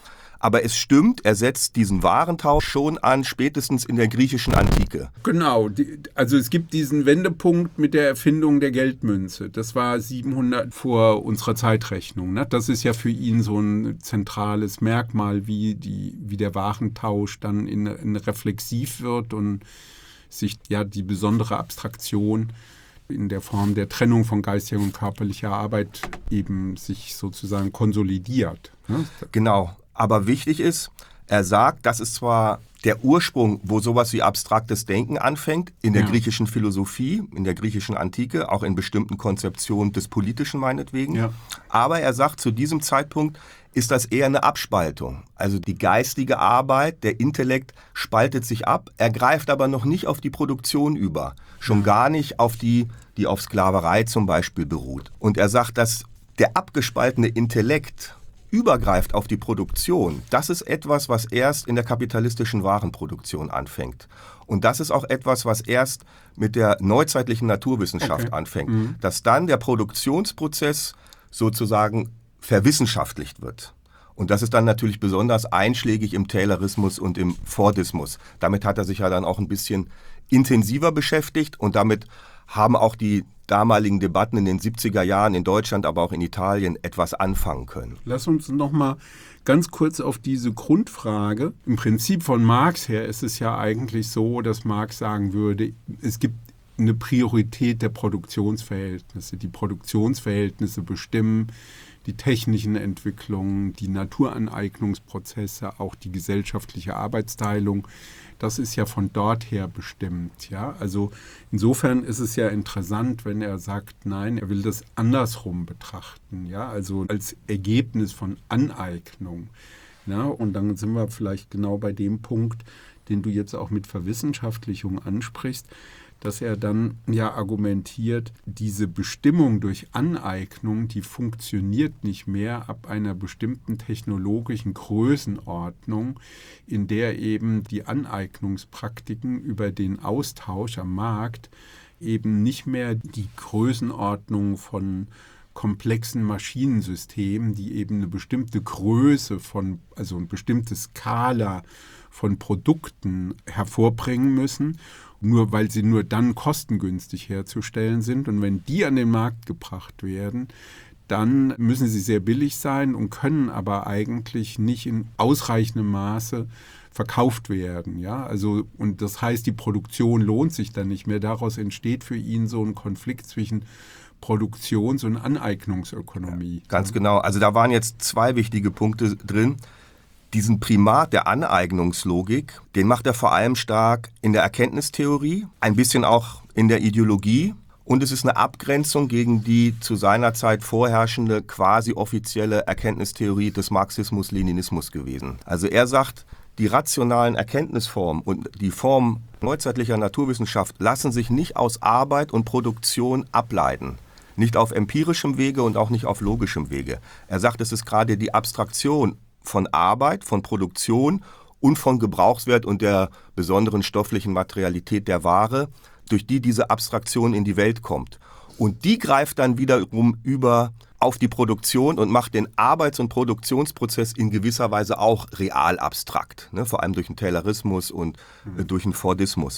Aber es stimmt, er setzt diesen Warentausch schon an, spätestens in der griechischen Antike. Genau, die, also es gibt diesen Wendepunkt mit der Erfindung der Geldmünze. Das war siebenhundert vor unserer Zeitrechnung. Ne? Das ist ja für ihn so ein zentrales Merkmal, wie, die, wie der Warentausch dann in, in reflexiv wird und sich ja die besondere Abstraktion in der Form der Trennung von geistiger und körperlicher Arbeit eben sich sozusagen konsolidiert. Ne? Genau. Aber wichtig ist, er sagt, das ist zwar der Ursprung, wo sowas wie abstraktes Denken anfängt, in der ja. griechischen Philosophie, in der griechischen Antike, auch in bestimmten Konzeptionen des Politischen meinetwegen. Ja. Aber er sagt, zu diesem Zeitpunkt ist das eher eine Abspaltung. Also die geistige Arbeit, der Intellekt spaltet sich ab, er greift aber noch nicht auf die Produktion über, schon ja. gar nicht auf die, die auf Sklaverei zum Beispiel beruht. Und er sagt, dass der abgespaltene Intellekt übergreift auf die Produktion, das ist etwas, was erst in der kapitalistischen Warenproduktion anfängt. Und das ist auch etwas, was erst mit der neuzeitlichen Naturwissenschaft okay. anfängt. Mhm. Dass dann der Produktionsprozess sozusagen verwissenschaftlicht wird. Und das ist dann natürlich besonders einschlägig im Taylorismus und im Fordismus. Damit hat er sich ja dann auch ein bisschen intensiver beschäftigt und damit haben auch die damaligen Debatten in den siebziger Jahren in Deutschland, aber auch in Italien etwas anfangen können. Lass uns noch mal ganz kurz auf diese Grundfrage. Im Prinzip von Marx her ist es ja eigentlich so, dass Marx sagen würde, es gibt eine Priorität der Produktionsverhältnisse. Die Produktionsverhältnisse bestimmen die technischen Entwicklungen, die Naturaneignungsprozesse, auch die gesellschaftliche Arbeitsteilung. Das ist ja von dort her bestimmt. Ja? Also insofern ist es ja interessant, wenn er sagt, nein, er will das andersrum betrachten. Ja? Also als Ergebnis von Aneignung. Ja? Und dann sind wir vielleicht genau bei dem Punkt, den du jetzt auch mit Verwissenschaftlichung ansprichst, dass er dann ja argumentiert, diese Bestimmung durch Aneignung, die funktioniert nicht mehr ab einer bestimmten technologischen Größenordnung, in der eben die Aneignungspraktiken über den Austausch am Markt eben nicht mehr die Größenordnung von komplexen Maschinensystemen, die eben eine bestimmte Größe von, also eine bestimmte Skala von Produkten hervorbringen müssen, nur weil sie nur dann kostengünstig herzustellen sind. Und wenn die an den Markt gebracht werden, dann müssen sie sehr billig sein und können aber eigentlich nicht in ausreichendem Maße verkauft werden. Ja? Also, und das heißt, die Produktion lohnt sich dann nicht mehr. Daraus entsteht für ihn so ein Konflikt zwischen Produktions- und Aneignungsökonomie. Ja, ganz genau. Also da waren jetzt zwei wichtige Punkte drin. Diesen Primat der Aneignungslogik, den macht er vor allem stark in der Erkenntnistheorie, ein bisschen auch in der Ideologie. Und es ist eine Abgrenzung gegen die zu seiner Zeit vorherrschende quasi offizielle Erkenntnistheorie des Marxismus-Leninismus gewesen. Also er sagt, die rationalen Erkenntnisformen und die Formen neuzeitlicher Naturwissenschaft lassen sich nicht aus Arbeit und Produktion ableiten. Nicht auf empirischem Wege und auch nicht auf logischem Wege. Er sagt, es ist gerade die Abstraktion von Arbeit, von Produktion und von Gebrauchswert und der besonderen stofflichen Materialität der Ware, durch die diese Abstraktion in die Welt kommt. Und die greift dann wiederum über auf die Produktion und macht den Arbeits- und Produktionsprozess in gewisser Weise auch real abstrakt, ne? Vor allem durch den Taylorismus und äh, durch den Fordismus.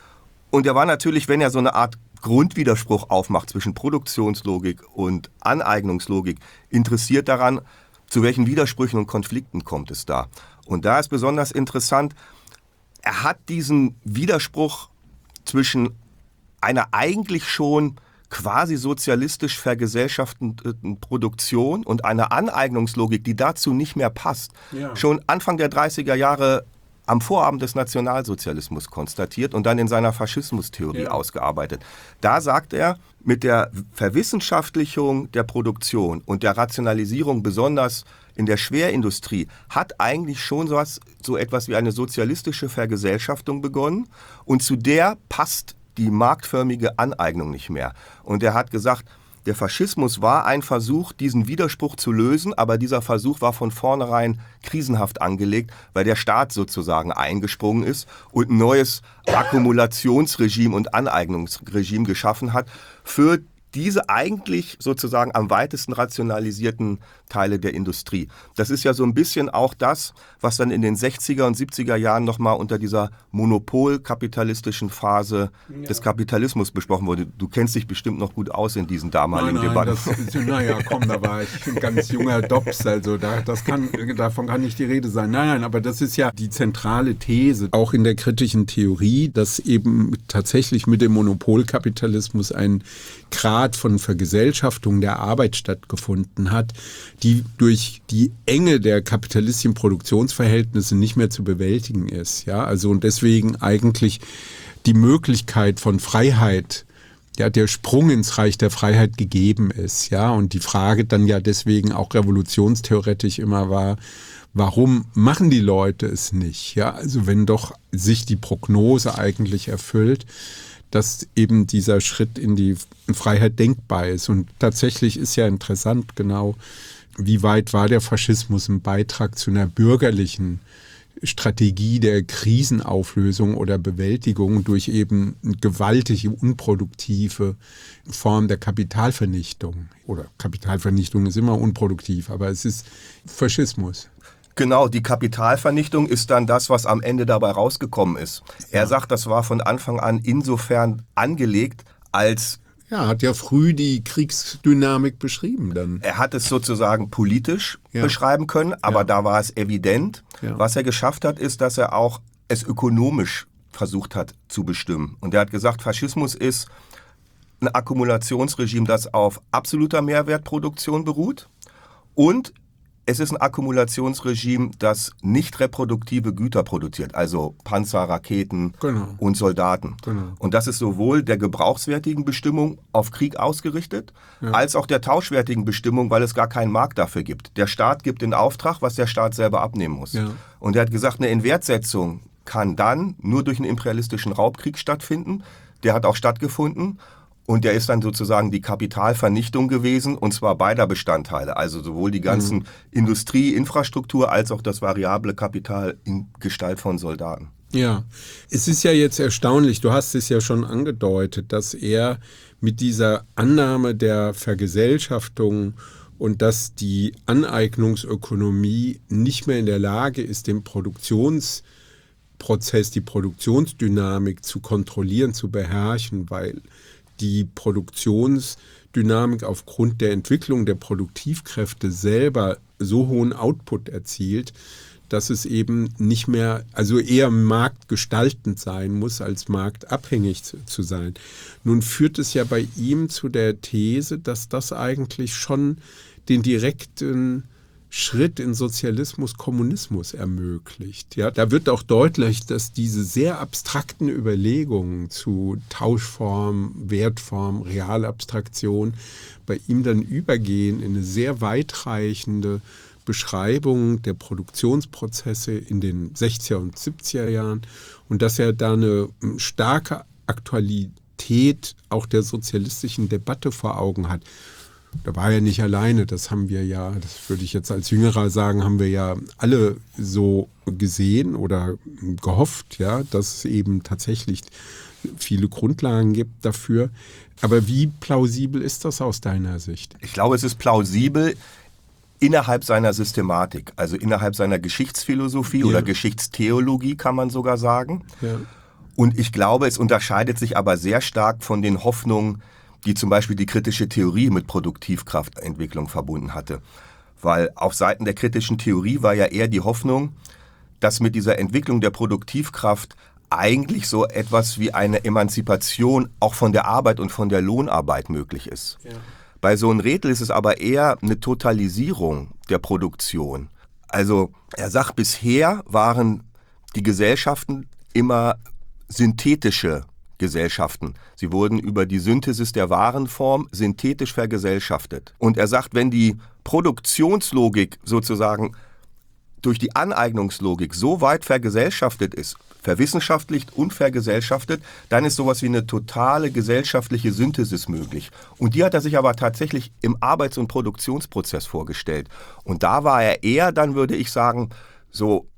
Und er war natürlich, wenn er so eine Art Grundwiderspruch aufmacht zwischen Produktionslogik und Aneignungslogik, interessiert daran, zu welchen Widersprüchen und Konflikten kommt es da. Und da ist besonders interessant, er hat diesen Widerspruch zwischen einer eigentlich schon quasi sozialistisch vergesellschafteten Produktion und einer Aneignungslogik, die dazu nicht mehr passt, ja. schon Anfang der dreißiger Jahre am Vorabend des Nationalsozialismus konstatiert und dann in seiner Faschismustheorie ja. ausgearbeitet. Da sagt er, mit der Verwissenschaftlichung der Produktion und der Rationalisierung, besonders in der Schwerindustrie, hat eigentlich schon so etwas, so etwas wie eine sozialistische Vergesellschaftung begonnen und zu der passt die marktförmige Aneignung nicht mehr. Und er hat gesagt, der Faschismus war ein Versuch, diesen Widerspruch zu lösen, aber dieser Versuch war von vornherein krisenhaft angelegt, weil der Staat sozusagen eingesprungen ist und ein neues Akkumulationsregime und Aneignungsregime geschaffen hat für diese eigentlich sozusagen am weitesten rationalisierten Teile der Industrie. Das ist ja so ein bisschen auch das, was dann in den sechziger und siebziger Jahren nochmal unter dieser monopolkapitalistischen Phase ja. des Kapitalismus besprochen wurde. Du kennst dich bestimmt noch gut aus in diesen damaligen nein, nein, Debatten. Das, naja, komm, da war ich ein ganz junger Dops, also da, das kann, davon kann nicht die Rede sein. Nein, nein, aber das ist ja die zentrale These, auch in der kritischen Theorie, dass eben tatsächlich mit dem Monopolkapitalismus ein Grad von Vergesellschaftung der Arbeit stattgefunden hat, die durch die Enge der kapitalistischen Produktionsverhältnisse nicht mehr zu bewältigen ist. Ja, also und deswegen eigentlich die Möglichkeit von Freiheit, ja, der Sprung ins Reich der Freiheit gegeben ist. Ja, und die Frage dann ja deswegen auch revolutionstheoretisch immer war, warum machen die Leute es nicht? Ja, also wenn doch sich die Prognose eigentlich erfüllt, dass eben dieser Schritt in die Freiheit denkbar ist. Und tatsächlich ist ja interessant genau, wie weit war der Faschismus ein Beitrag zu einer bürgerlichen Strategie der Krisenauflösung oder Bewältigung durch eben eine gewaltige, unproduktive Form der Kapitalvernichtung. Oder Kapitalvernichtung ist immer unproduktiv, aber es ist Faschismus. Genau, die Kapitalvernichtung ist dann das, was am Ende dabei rausgekommen ist. Er ja. sagt, das war von Anfang an insofern angelegt, als... Ja, hat ja früh die Kriegsdynamik beschrieben dann. Er hat es sozusagen politisch ja. beschreiben können, aber ja. da war es evident. Ja. Was er geschafft hat, ist, dass er auch es ökonomisch versucht hat zu bestimmen. Und er hat gesagt, Faschismus ist ein Akkumulationsregime, das auf absoluter Mehrwertproduktion beruht, und es ist ein Akkumulationsregime, das nicht reproduktive Güter produziert, also Panzer, Raketen genau. und Soldaten. Genau. Und das ist sowohl der gebrauchswertigen Bestimmung auf Krieg ausgerichtet, ja. als auch der tauschwertigen Bestimmung, weil es gar keinen Markt dafür gibt. Der Staat gibt den Auftrag, was der Staat selber abnehmen muss. Ja. Und er hat gesagt, eine Inwertsetzung kann dann nur durch einen imperialistischen Raubkrieg stattfinden. Der hat auch stattgefunden. Und der ist dann sozusagen die Kapitalvernichtung gewesen, und zwar beider Bestandteile, also sowohl die ganzen mhm. Industrie, Infrastruktur als auch das variable Kapital in Gestalt von Soldaten. Ja, es ist ja jetzt erstaunlich, du hast es ja schon angedeutet, dass er mit dieser Annahme der Vergesellschaftung und dass die Aneignungsökonomie nicht mehr in der Lage ist, den Produktionsprozess, die Produktionsdynamik zu kontrollieren, zu beherrschen, weil die Produktionsdynamik aufgrund der Entwicklung der Produktivkräfte selber so hohen Output erzielt, dass es eben nicht mehr, also eher marktgestaltend sein muss, als marktabhängig zu sein. Nun führt es ja bei ihm zu der These, dass das eigentlich schon den direkten Schritt in Sozialismus, Kommunismus ermöglicht. Ja, da wird auch deutlich, dass diese sehr abstrakten Überlegungen zu Tauschform, Wertform, Realabstraktion bei ihm dann übergehen in eine sehr weitreichende Beschreibung der Produktionsprozesse in den sechziger und siebziger Jahren und dass er da eine starke Aktualität auch der sozialistischen Debatte vor Augen hat. Da war er nicht alleine, das haben wir ja, das würde ich jetzt als Jüngerer sagen, haben wir ja alle so gesehen oder gehofft, ja, dass es eben tatsächlich viele Grundlagen gibt dafür. Aber wie plausibel ist das aus deiner Sicht? Ich glaube, es ist plausibel innerhalb seiner Systematik, also innerhalb seiner Geschichtsphilosophie ja. oder Geschichtstheologie, kann man sogar sagen. Ja. Und ich glaube, es unterscheidet sich aber sehr stark von den Hoffnungen, die zum Beispiel die kritische Theorie mit Produktivkraftentwicklung verbunden hatte. Weil auf Seiten der kritischen Theorie war ja eher die Hoffnung, dass mit dieser Entwicklung der Produktivkraft eigentlich so etwas wie eine Emanzipation auch von der Arbeit und von der Lohnarbeit möglich ist. Ja. Bei Sohn-Rethel ist es aber eher eine Totalisierung der Produktion. Also er sagt, bisher waren die Gesellschaften immer synthetische Gesellschaften. Sie wurden über die Synthesis der Warenform synthetisch vergesellschaftet. Und er sagt, wenn die Produktionslogik sozusagen durch die Aneignungslogik so weit vergesellschaftet ist, verwissenschaftlicht und vergesellschaftet, dann ist sowas wie eine totale gesellschaftliche Synthesis möglich. Und die hat er sich aber tatsächlich im Arbeits- und Produktionsprozess vorgestellt. Und da war er eher, dann würde ich sagen, so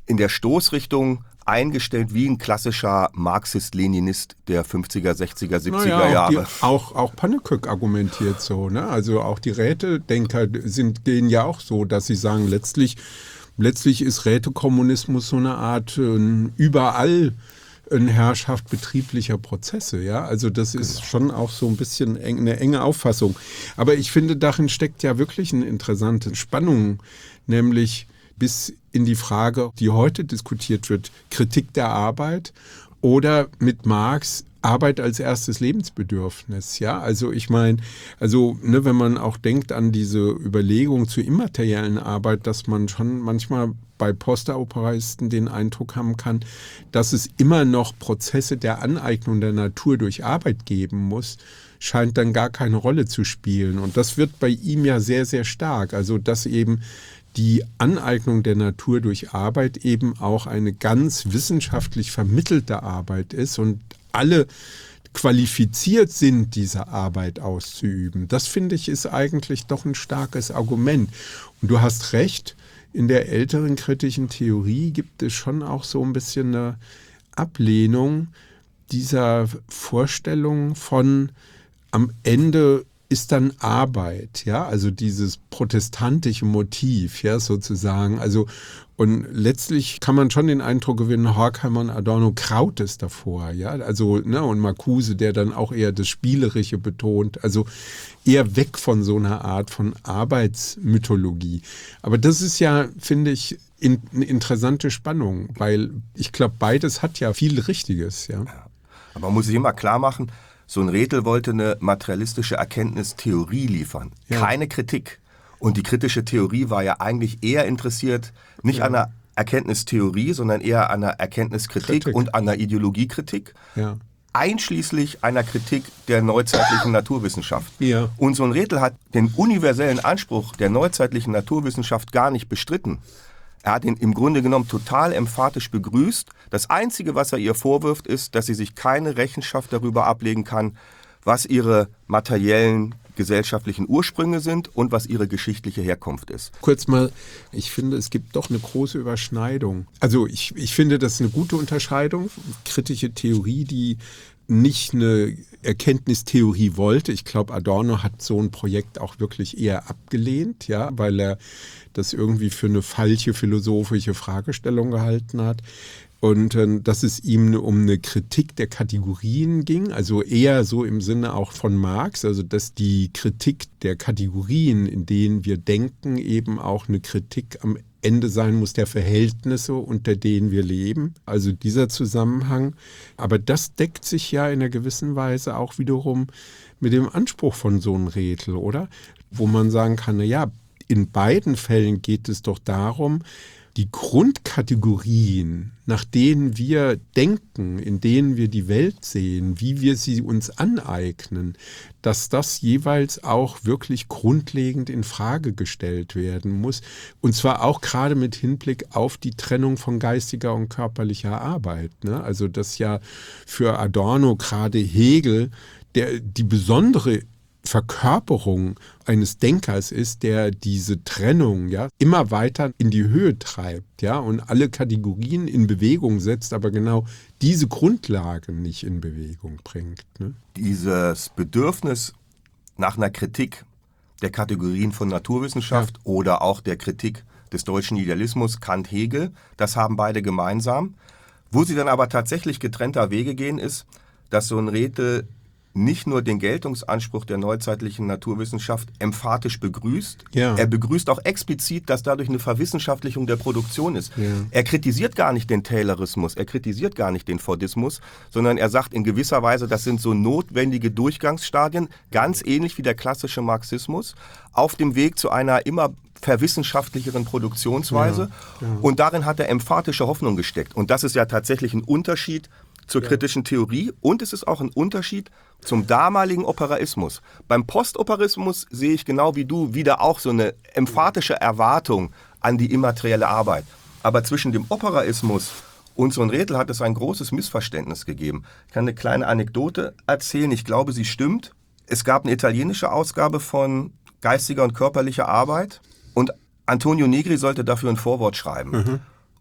in der Stoßrichtung eingestellt wie ein klassischer Marxist-Leninist der fünfziger, sechziger, siebziger naja, Jahre. Die, auch, auch Pannekoek argumentiert so, ne? Also auch die Rätedenker sind, gehen ja auch so, dass sie sagen, letztlich, letztlich ist Rätekommunismus so eine Art äh, überall eine Herrschaft betrieblicher Prozesse, ja. Also das ist genau. schon auch so ein bisschen eng, eine enge Auffassung. Aber ich finde, darin steckt ja wirklich eine interessante Spannung, nämlich bis in die Frage, die heute diskutiert wird, Kritik der Arbeit oder mit Marx Arbeit als erstes Lebensbedürfnis. Ja, also ich meine, also ne, wenn man auch denkt an diese Überlegung zur immateriellen Arbeit, dass man schon manchmal bei Postauparaisten den Eindruck haben kann, dass es immer noch Prozesse der Aneignung der Natur durch Arbeit geben muss, scheint dann gar keine Rolle zu spielen. Und das wird bei ihm ja sehr, sehr stark. Also dass eben die Aneignung der Natur durch Arbeit eben auch eine ganz wissenschaftlich vermittelte Arbeit ist und alle qualifiziert sind, diese Arbeit auszuüben. Das finde ich ist eigentlich doch ein starkes Argument. Und du hast recht, in der älteren kritischen Theorie gibt es schon auch so ein bisschen eine Ablehnung dieser Vorstellung von am Ende ist dann Arbeit, ja, also dieses protestantische Motiv, ja, sozusagen. Also und letztlich kann man schon den Eindruck gewinnen, Horkheimer und Adorno kraut es davor, ja, also ne, und Marcuse, der dann auch eher das Spielerische betont, also eher weg von so einer Art von Arbeitsmythologie. Aber das ist ja, finde ich, in, eine interessante Spannung, weil ich glaube, beides hat ja viel Richtiges, ja. Ja. Aber man muss sich immer klar machen, so ein Rethel wollte eine materialistische Erkenntnistheorie liefern, ja. keine Kritik. Und die kritische Theorie war ja eigentlich eher interessiert, nicht ja. an einer Erkenntnistheorie, sondern eher an einer Erkenntniskritik Kritik. und an einer Ideologiekritik, ja. einschließlich einer Kritik der neuzeitlichen Naturwissenschaft. Ja. Und so ein Rethel hat den universellen Anspruch der neuzeitlichen Naturwissenschaft gar nicht bestritten. Er hat ihn im Grunde genommen total emphatisch begrüßt. Das Einzige, was er ihr vorwirft, ist, dass sie sich keine Rechenschaft darüber ablegen kann, was ihre materiellen gesellschaftlichen Ursprünge sind und was ihre geschichtliche Herkunft ist. Kurz mal, ich finde, es gibt doch eine große Überschneidung. Also ich, ich finde, das ist eine gute Unterscheidung. Kritische Theorie, die nicht eine Erkenntnistheorie wollte. Ich glaube, Adorno hat so ein Projekt auch wirklich eher abgelehnt, ja, weil er das irgendwie für eine falsche philosophische Fragestellung gehalten hat. Und äh, dass es ihm um eine Kritik der Kategorien ging, also eher so im Sinne auch von Marx, also dass die Kritik der Kategorien, in denen wir denken, eben auch eine Kritik am Ende sein muss der Verhältnisse, unter denen wir leben, also dieser Zusammenhang. Aber das deckt sich ja in einer gewissen Weise auch wiederum mit dem Anspruch von so einem Rethel, oder? Wo man sagen kann, na ja, in beiden Fällen geht es doch darum, die Grundkategorien, nach denen wir denken, in denen wir die Welt sehen, wie wir sie uns aneignen, dass das jeweils auch wirklich grundlegend in Frage gestellt werden muss. Und zwar auch gerade mit Hinblick auf die Trennung von geistiger und körperlicher Arbeit. Ne? Also das ja für Adorno, gerade Hegel, der die besondere Verkörperung eines Denkers ist, der diese Trennung ja immer weiter in die Höhe treibt, ja, und alle Kategorien in Bewegung setzt, aber genau diese Grundlagen nicht in Bewegung bringt. Ne? Dieses Bedürfnis nach einer Kritik der Kategorien von Naturwissenschaft ja. oder auch der Kritik des deutschen Idealismus, Kant, Hegel, das haben beide gemeinsam. Wo sie dann aber tatsächlich getrennter Wege gehen, ist, dass so ein Rethel nicht nur den Geltungsanspruch der neuzeitlichen Naturwissenschaft emphatisch begrüßt, ja. er begrüßt auch explizit, dass dadurch eine Verwissenschaftlichung der Produktion ist. Ja. Er kritisiert gar nicht den Taylorismus, er kritisiert gar nicht den Fordismus, sondern er sagt in gewisser Weise, das sind so notwendige Durchgangsstadien, ganz ähnlich wie der klassische Marxismus, auf dem Weg zu einer immer verwissenschaftlicheren Produktionsweise. Ja. Ja. Und darin hat er emphatische Hoffnung gesteckt. Und das ist ja tatsächlich ein Unterschied zur ja. kritischen Theorie und es ist auch ein Unterschied zum damaligen Operaismus. Beim Postoperaismus sehe ich genau wie du wieder auch so eine emphatische Erwartung an die immaterielle Arbeit. Aber zwischen dem Operaismus und so ein Rethel hat es ein großes Missverständnis gegeben. Ich kann eine kleine Anekdote erzählen, ich glaube, sie stimmt. Es gab eine italienische Ausgabe von Geistiger und körperlicher Arbeit und Antonio Negri sollte dafür ein Vorwort schreiben. Mhm.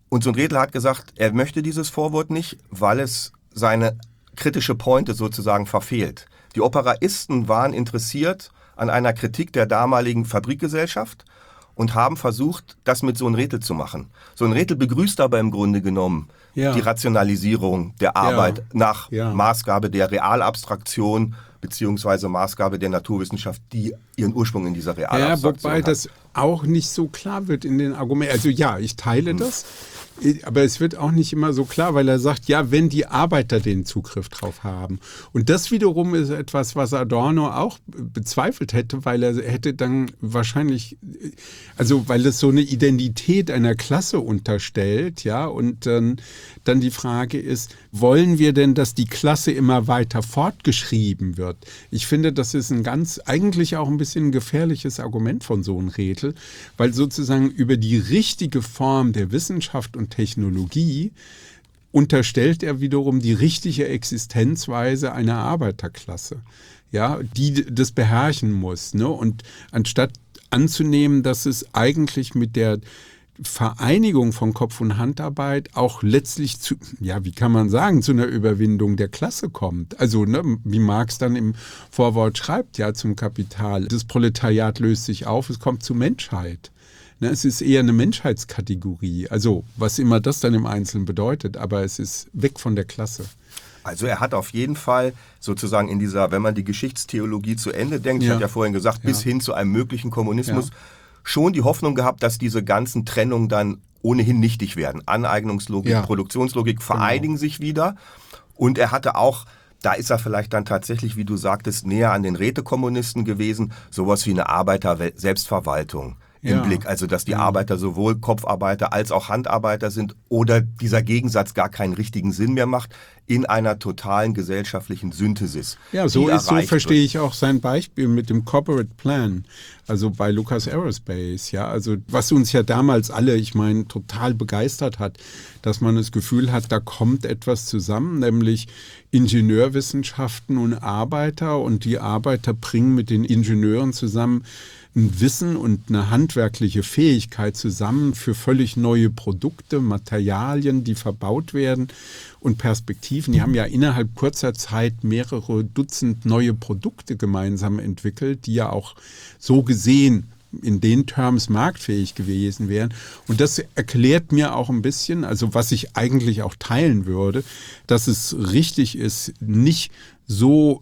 Und so ein Redl hat gesagt, er möchte dieses Vorwort nicht, weil es seine kritische Pointe sozusagen verfehlt. Die Operaisten waren interessiert an einer Kritik der damaligen Fabrikgesellschaft und haben versucht, das mit so ein Redl zu machen. So ein Redl begrüßt aber im Grunde genommen ja. die Rationalisierung der Arbeit ja. nach ja. Maßgabe der Realabstraktion beziehungsweise Maßgabe der Naturwissenschaft, die ihren Ursprung in dieser Realabstraktion ja, wobei hat. Das auch nicht so klar wird in den Argumenten. Also ja, ich teile hm. das. Aber es wird auch nicht immer so klar, weil er sagt, ja, wenn die Arbeiter den Zugriff drauf haben. Und das wiederum ist etwas, was Adorno auch bezweifelt hätte, weil er hätte dann wahrscheinlich, also weil es so eine Identität einer Klasse unterstellt, ja, und dann, dann die Frage ist, wollen wir denn, dass die Klasse immer weiter fortgeschrieben wird? Ich finde, das ist ein ganz, eigentlich auch ein bisschen ein gefährliches Argument von so einem Redl, weil sozusagen über die richtige Form der Wissenschaft und Technologie unterstellt er wiederum die richtige Existenzweise einer Arbeiterklasse, ja, die das beherrschen muss. Ne? Und anstatt anzunehmen, dass es eigentlich mit der Vereinigung von Kopf- und Handarbeit auch letztlich zu, ja, wie kann man sagen, zu einer Überwindung der Klasse kommt. Also, ne, wie Marx dann im Vorwort schreibt, ja, zum Kapital, das Proletariat löst sich auf, es kommt zur Menschheit. Ne, es ist eher eine Menschheitskategorie, also was immer das dann im Einzelnen bedeutet, aber es ist weg von der Klasse. Also er hat auf jeden Fall sozusagen in dieser, wenn man die Geschichtstheologie zu Ende denkt, ja. ich habe ja vorhin gesagt, ja. bis hin zu einem möglichen Kommunismus, ja. schon die Hoffnung gehabt, dass diese ganzen Trennungen dann ohnehin nichtig werden. Aneignungslogik, ja. Produktionslogik vereinigen genau. sich wieder. Und er hatte auch, da ist er vielleicht dann tatsächlich, wie du sagtest, näher an den Rätekommunisten gewesen, sowas wie eine Arbeiter-Selbstverwaltung im ja. Blick. Also dass die ja. Arbeiter sowohl Kopfarbeiter als auch Handarbeiter sind oder dieser Gegensatz gar keinen richtigen Sinn mehr macht in einer totalen gesellschaftlichen Synthesis. Ja, so, ist, so verstehe ich auch sein Beispiel mit dem Corporate Plan, also bei Lucas Aerospace. Ja, also was uns ja damals alle, ich meine, total begeistert hat, dass man das Gefühl hat, da kommt etwas zusammen, nämlich Ingenieurwissenschaften und Arbeiter, und die Arbeiter bringen mit den Ingenieuren zusammen ein Wissen und eine handwerkliche Fähigkeit zusammen für völlig neue Produkte, Materialien, die verbaut werden, und Perspektiven. Die haben ja innerhalb kurzer Zeit mehrere Dutzend neue Produkte gemeinsam entwickelt, die ja auch so gesehen in den Terms marktfähig gewesen wären. Und das erklärt mir auch ein bisschen, also was ich eigentlich auch teilen würde, dass es richtig ist, nicht so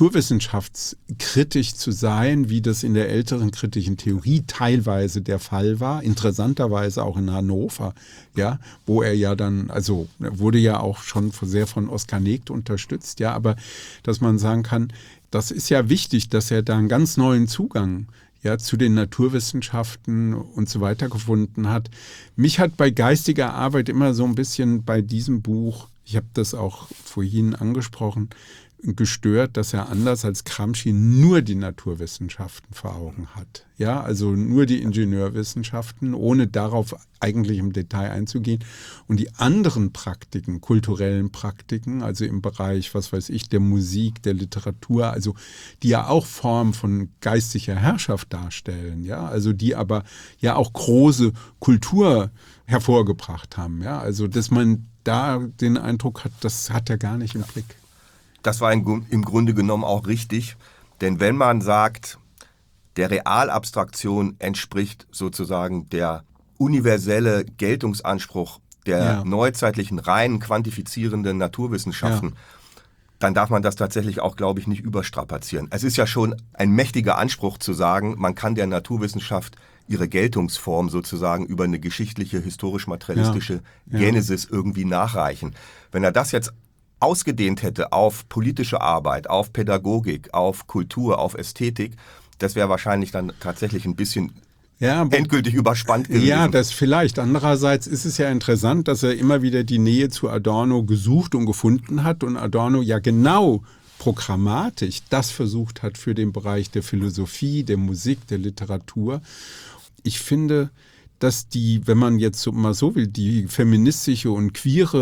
naturwissenschaftskritisch zu sein, wie das in der älteren kritischen Theorie teilweise der Fall war, interessanterweise auch in Hannover, ja, wo er ja dann, also wurde ja auch schon sehr von Oskar Negd unterstützt, ja, aber dass man sagen kann, das ist ja wichtig, dass er da einen ganz neuen Zugang ja, zu den Naturwissenschaften und so weiter gefunden hat. Mich hat bei geistiger Arbeit immer so ein bisschen bei diesem Buch, ich habe das auch vorhin angesprochen, gestört, dass er anders als Gramsci nur die Naturwissenschaften vor Augen hat. Ja, also nur die Ingenieurwissenschaften, ohne darauf eigentlich im Detail einzugehen. Und die anderen Praktiken, kulturellen Praktiken, also im Bereich, was weiß ich, der Musik, der Literatur, also die ja auch Form von geistiger Herrschaft darstellen, ja, also die aber ja auch große Kultur hervorgebracht haben, ja, also dass man da den Eindruck hat, das hat er gar nicht im Blick. Das war im Grunde genommen auch richtig, denn wenn man sagt, der Realabstraktion entspricht sozusagen der universelle Geltungsanspruch der ja. neuzeitlichen rein quantifizierenden Naturwissenschaften, ja. dann darf man das tatsächlich auch, glaube ich, nicht überstrapazieren. Es ist ja schon ein mächtiger Anspruch zu sagen, man kann der Naturwissenschaft ihre Geltungsform sozusagen über eine geschichtliche, historisch-materialistische ja. Ja. Genesis irgendwie nachreichen. Wenn er das jetzt ausgedehnt hätte auf politische Arbeit, auf Pädagogik, auf Kultur, auf Ästhetik, das wäre wahrscheinlich dann tatsächlich ein bisschen ja, endgültig überspannt gewesen. Ja, das vielleicht. Andererseits ist es ja interessant, dass er immer wieder die Nähe zu Adorno gesucht und gefunden hat und Adorno ja genau programmatisch das versucht hat für den Bereich der Philosophie, der Musik, der Literatur. Ich finde, dass die, wenn man jetzt so, mal so will, die feministische und queere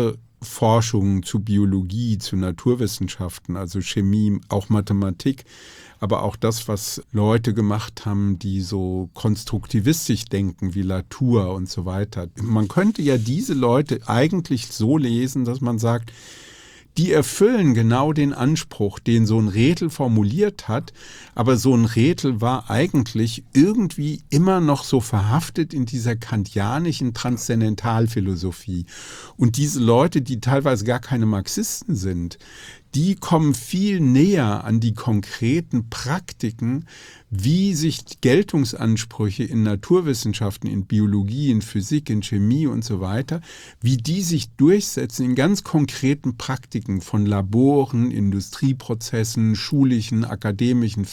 Forschungen zu Biologie, zu Naturwissenschaften, also Chemie, auch Mathematik, aber auch das, was Leute gemacht haben, die so konstruktivistisch denken, wie Latour und so weiter. Man könnte ja diese Leute eigentlich so lesen, dass man sagt, die erfüllen genau den Anspruch, den so ein Rethel formuliert hat, aber so ein Rethel war eigentlich irgendwie immer noch so verhaftet in dieser kantianischen Transzendentalphilosophie. Und diese Leute, die teilweise gar keine Marxisten sind, die kommen viel näher an die konkreten Praktiken, wie sich Geltungsansprüche in Naturwissenschaften, in Biologie, in Physik, in Chemie und so weiter, wie die sich durchsetzen in ganz konkreten Praktiken von Laboren, Industrieprozessen, schulischen, akademischen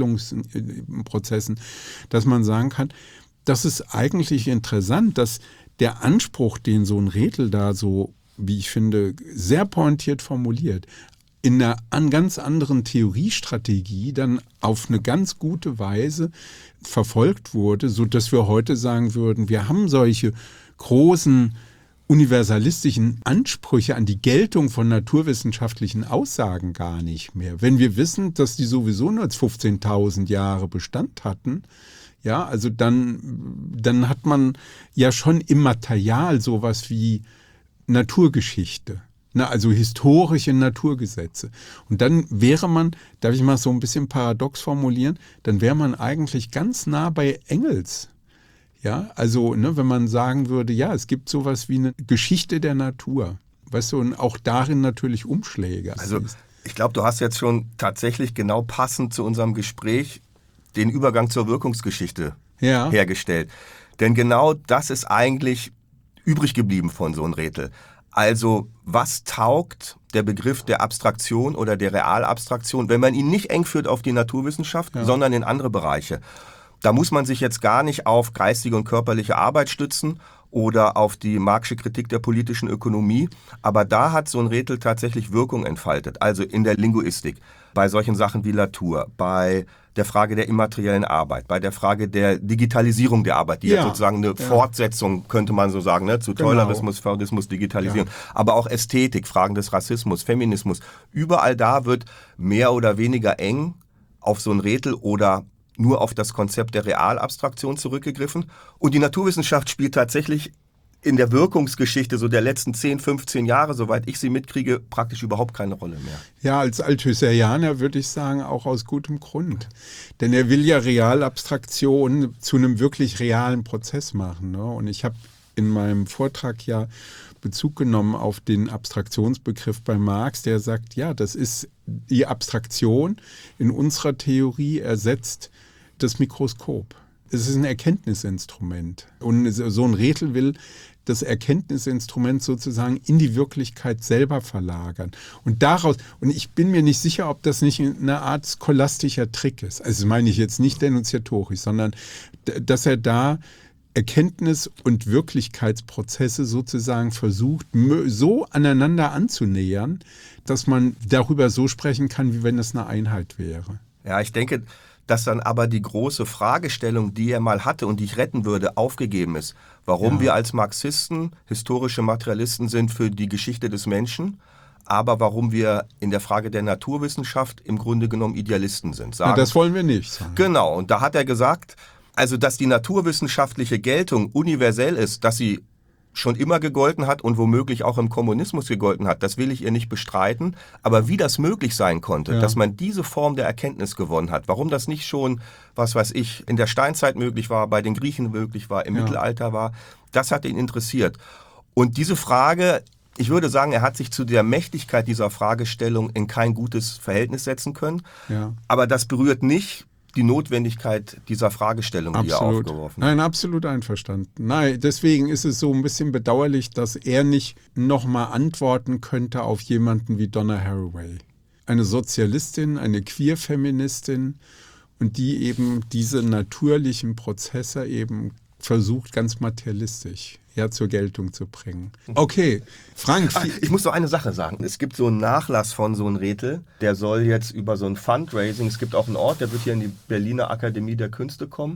Vermittlungsprozessen, dass man sagen kann, das ist eigentlich interessant, dass der Anspruch, den so ein Rethel da so, wie ich finde, sehr pointiert formuliert, in einer an ganz anderen Theoriestrategie dann auf eine ganz gute Weise verfolgt wurde, sodass wir heute sagen würden, wir haben solche großen universalistischen Ansprüche an die Geltung von naturwissenschaftlichen Aussagen gar nicht mehr. Wenn wir wissen, dass die sowieso nur fünfzehntausend Jahre Bestand hatten, ja, also dann, dann hat man ja schon im Material sowas wie Naturgeschichte. Na, also historische Naturgesetze. Und dann wäre man, darf ich mal so ein bisschen paradox formulieren, dann wäre man eigentlich ganz nah bei Engels. Ja, also ne, wenn man sagen würde, ja, es gibt sowas wie eine Geschichte der Natur. Weißt du, und auch darin natürlich Umschläge. Also ich glaube, du hast jetzt schon tatsächlich genau passend zu unserem Gespräch den Übergang zur Wirkungsgeschichte ja. hergestellt. Denn genau das ist eigentlich übrig geblieben von so einem Rethel. Also was taugt der Begriff der Abstraktion oder der Realabstraktion, wenn man ihn nicht eng führt auf die Naturwissenschaft, ja. sondern in andere Bereiche? Da muss man sich jetzt gar nicht auf geistige und körperliche Arbeit stützen oder auf die Marxische Kritik der politischen Ökonomie. Aber da hat so ein Rethel tatsächlich Wirkung entfaltet. Also in der Linguistik, bei solchen Sachen wie Latour, bei der Frage der immateriellen Arbeit, bei der Frage der Digitalisierung der Arbeit, die ja, ja sozusagen eine ja. Fortsetzung, könnte man so sagen, ne, zu genau. Taylorismus, Fordismus, Digitalisierung. Ja. Aber auch Ästhetik, Fragen des Rassismus, Feminismus. Überall da wird mehr oder weniger eng auf so ein Rethel oder nur auf das Konzept der Realabstraktion zurückgegriffen. Und die Naturwissenschaft spielt tatsächlich in der Wirkungsgeschichte so der letzten zehn, fünfzehn Jahre, soweit ich sie mitkriege, praktisch überhaupt keine Rolle mehr. Ja, als Althusserlianer würde ich sagen, auch aus gutem Grund. Denn er will ja Realabstraktion zu einem wirklich realen Prozess machen. Ne? Und ich habe in meinem Vortrag ja Bezug genommen auf den Abstraktionsbegriff bei Marx, der sagt, ja, das ist die Abstraktion in unserer Theorie ersetzt das Mikroskop. Es ist ein Erkenntnisinstrument. Und so ein Rethel will das Erkenntnisinstrument sozusagen in die Wirklichkeit selber verlagern. Und daraus, und ich bin mir nicht sicher, ob das nicht eine Art scholastischer Trick ist. Also das meine ich jetzt nicht denunziatorisch, sondern dass er da Erkenntnis- und Wirklichkeitsprozesse sozusagen versucht, so aneinander anzunähern, dass man darüber so sprechen kann, wie wenn es eine Einheit wäre. Ja, ich denke, dass dann aber die große Fragestellung, die er mal hatte und die ich retten würde, aufgegeben ist. Warum ja. wir als Marxisten historische Materialisten sind für die Geschichte des Menschen, aber warum wir in der Frage der Naturwissenschaft im Grunde genommen Idealisten sind. Sagen, ja, das wollen wir nicht sagen. Genau, und da hat er gesagt, also dass die naturwissenschaftliche Geltung universell ist, dass sie schon immer gegolten hat und womöglich auch im Kommunismus gegolten hat, das will ich ihr nicht bestreiten. Aber wie das möglich sein konnte, ja. dass man diese Form der Erkenntnis gewonnen hat, warum das nicht schon, was weiß ich, in der Steinzeit möglich war, bei den Griechen möglich war, im ja. Mittelalter war, das hat ihn interessiert. Und diese Frage, ich würde sagen, er hat sich zu der Mächtigkeit dieser Fragestellung in kein gutes Verhältnis setzen können. Ja. Aber das berührt nicht die Notwendigkeit dieser Fragestellung, absolut. Die er aufgeworfen hat. Nein, absolut einverstanden. Nein, deswegen ist es so ein bisschen bedauerlich, dass er nicht nochmal antworten könnte auf jemanden wie Donna Haraway. Eine Sozialistin, eine Queer-Feministin und die eben diese natürlichen Prozesse eben versucht, ganz materialistisch ja, zur Geltung zu bringen. Okay, Frank. Ach, ich muss noch eine Sache sagen. Es gibt so einen Nachlass von so einem Rethel, der soll jetzt über so ein Fundraising, es gibt auch einen Ort, der wird hier in die Berliner Akademie der Künste kommen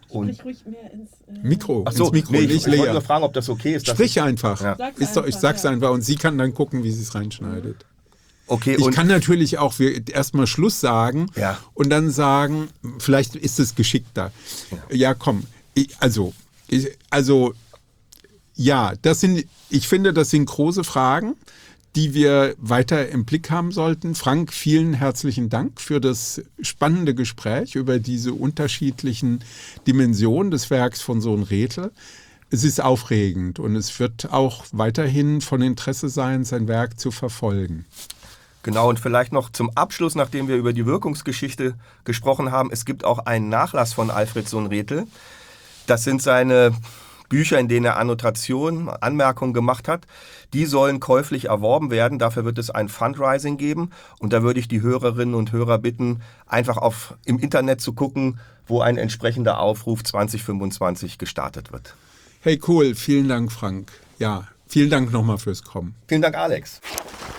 Und Sprich ruhig mehr ins äh Mikro, Ach so, ins Mikro, nee, ich, nicht ich wollte leer. nur fragen, ob das okay ist. dass Sprich ich, einfach. Ja. Sag's Ist doch, ich einfach, sag's ja. einfach und sie kann dann gucken, wie sie es reinschneidet. Okay, Ich und kann natürlich auch erstmal Schluss sagen Ja. und dann sagen, vielleicht ist es geschickter. Ja, ja komm, ich, also, ich, also, ja, das sind, ich finde, das sind große Fragen, die wir weiter im Blick haben sollten. Frank, vielen herzlichen Dank für das spannende Gespräch über diese unterschiedlichen Dimensionen des Werks von Sohn Rethel. Es ist aufregend und es wird auch weiterhin von Interesse sein, sein Werk zu verfolgen. Genau, und vielleicht noch zum Abschluss, nachdem wir über die Wirkungsgeschichte gesprochen haben, es gibt auch einen Nachlass von Alfred Sohn Rethel. Das sind seine Bücher, in denen er Annotationen, Anmerkungen gemacht hat. Die sollen käuflich erworben werden. Dafür wird es ein Fundraising geben. Und da würde ich die Hörerinnen und Hörer bitten, einfach auf, im Internet zu gucken, wo ein entsprechender Aufruf zwanzig fünfundzwanzig gestartet wird. Hey, cool. Vielen Dank, Frank. Ja, vielen Dank nochmal fürs Kommen. Vielen Dank, Alex.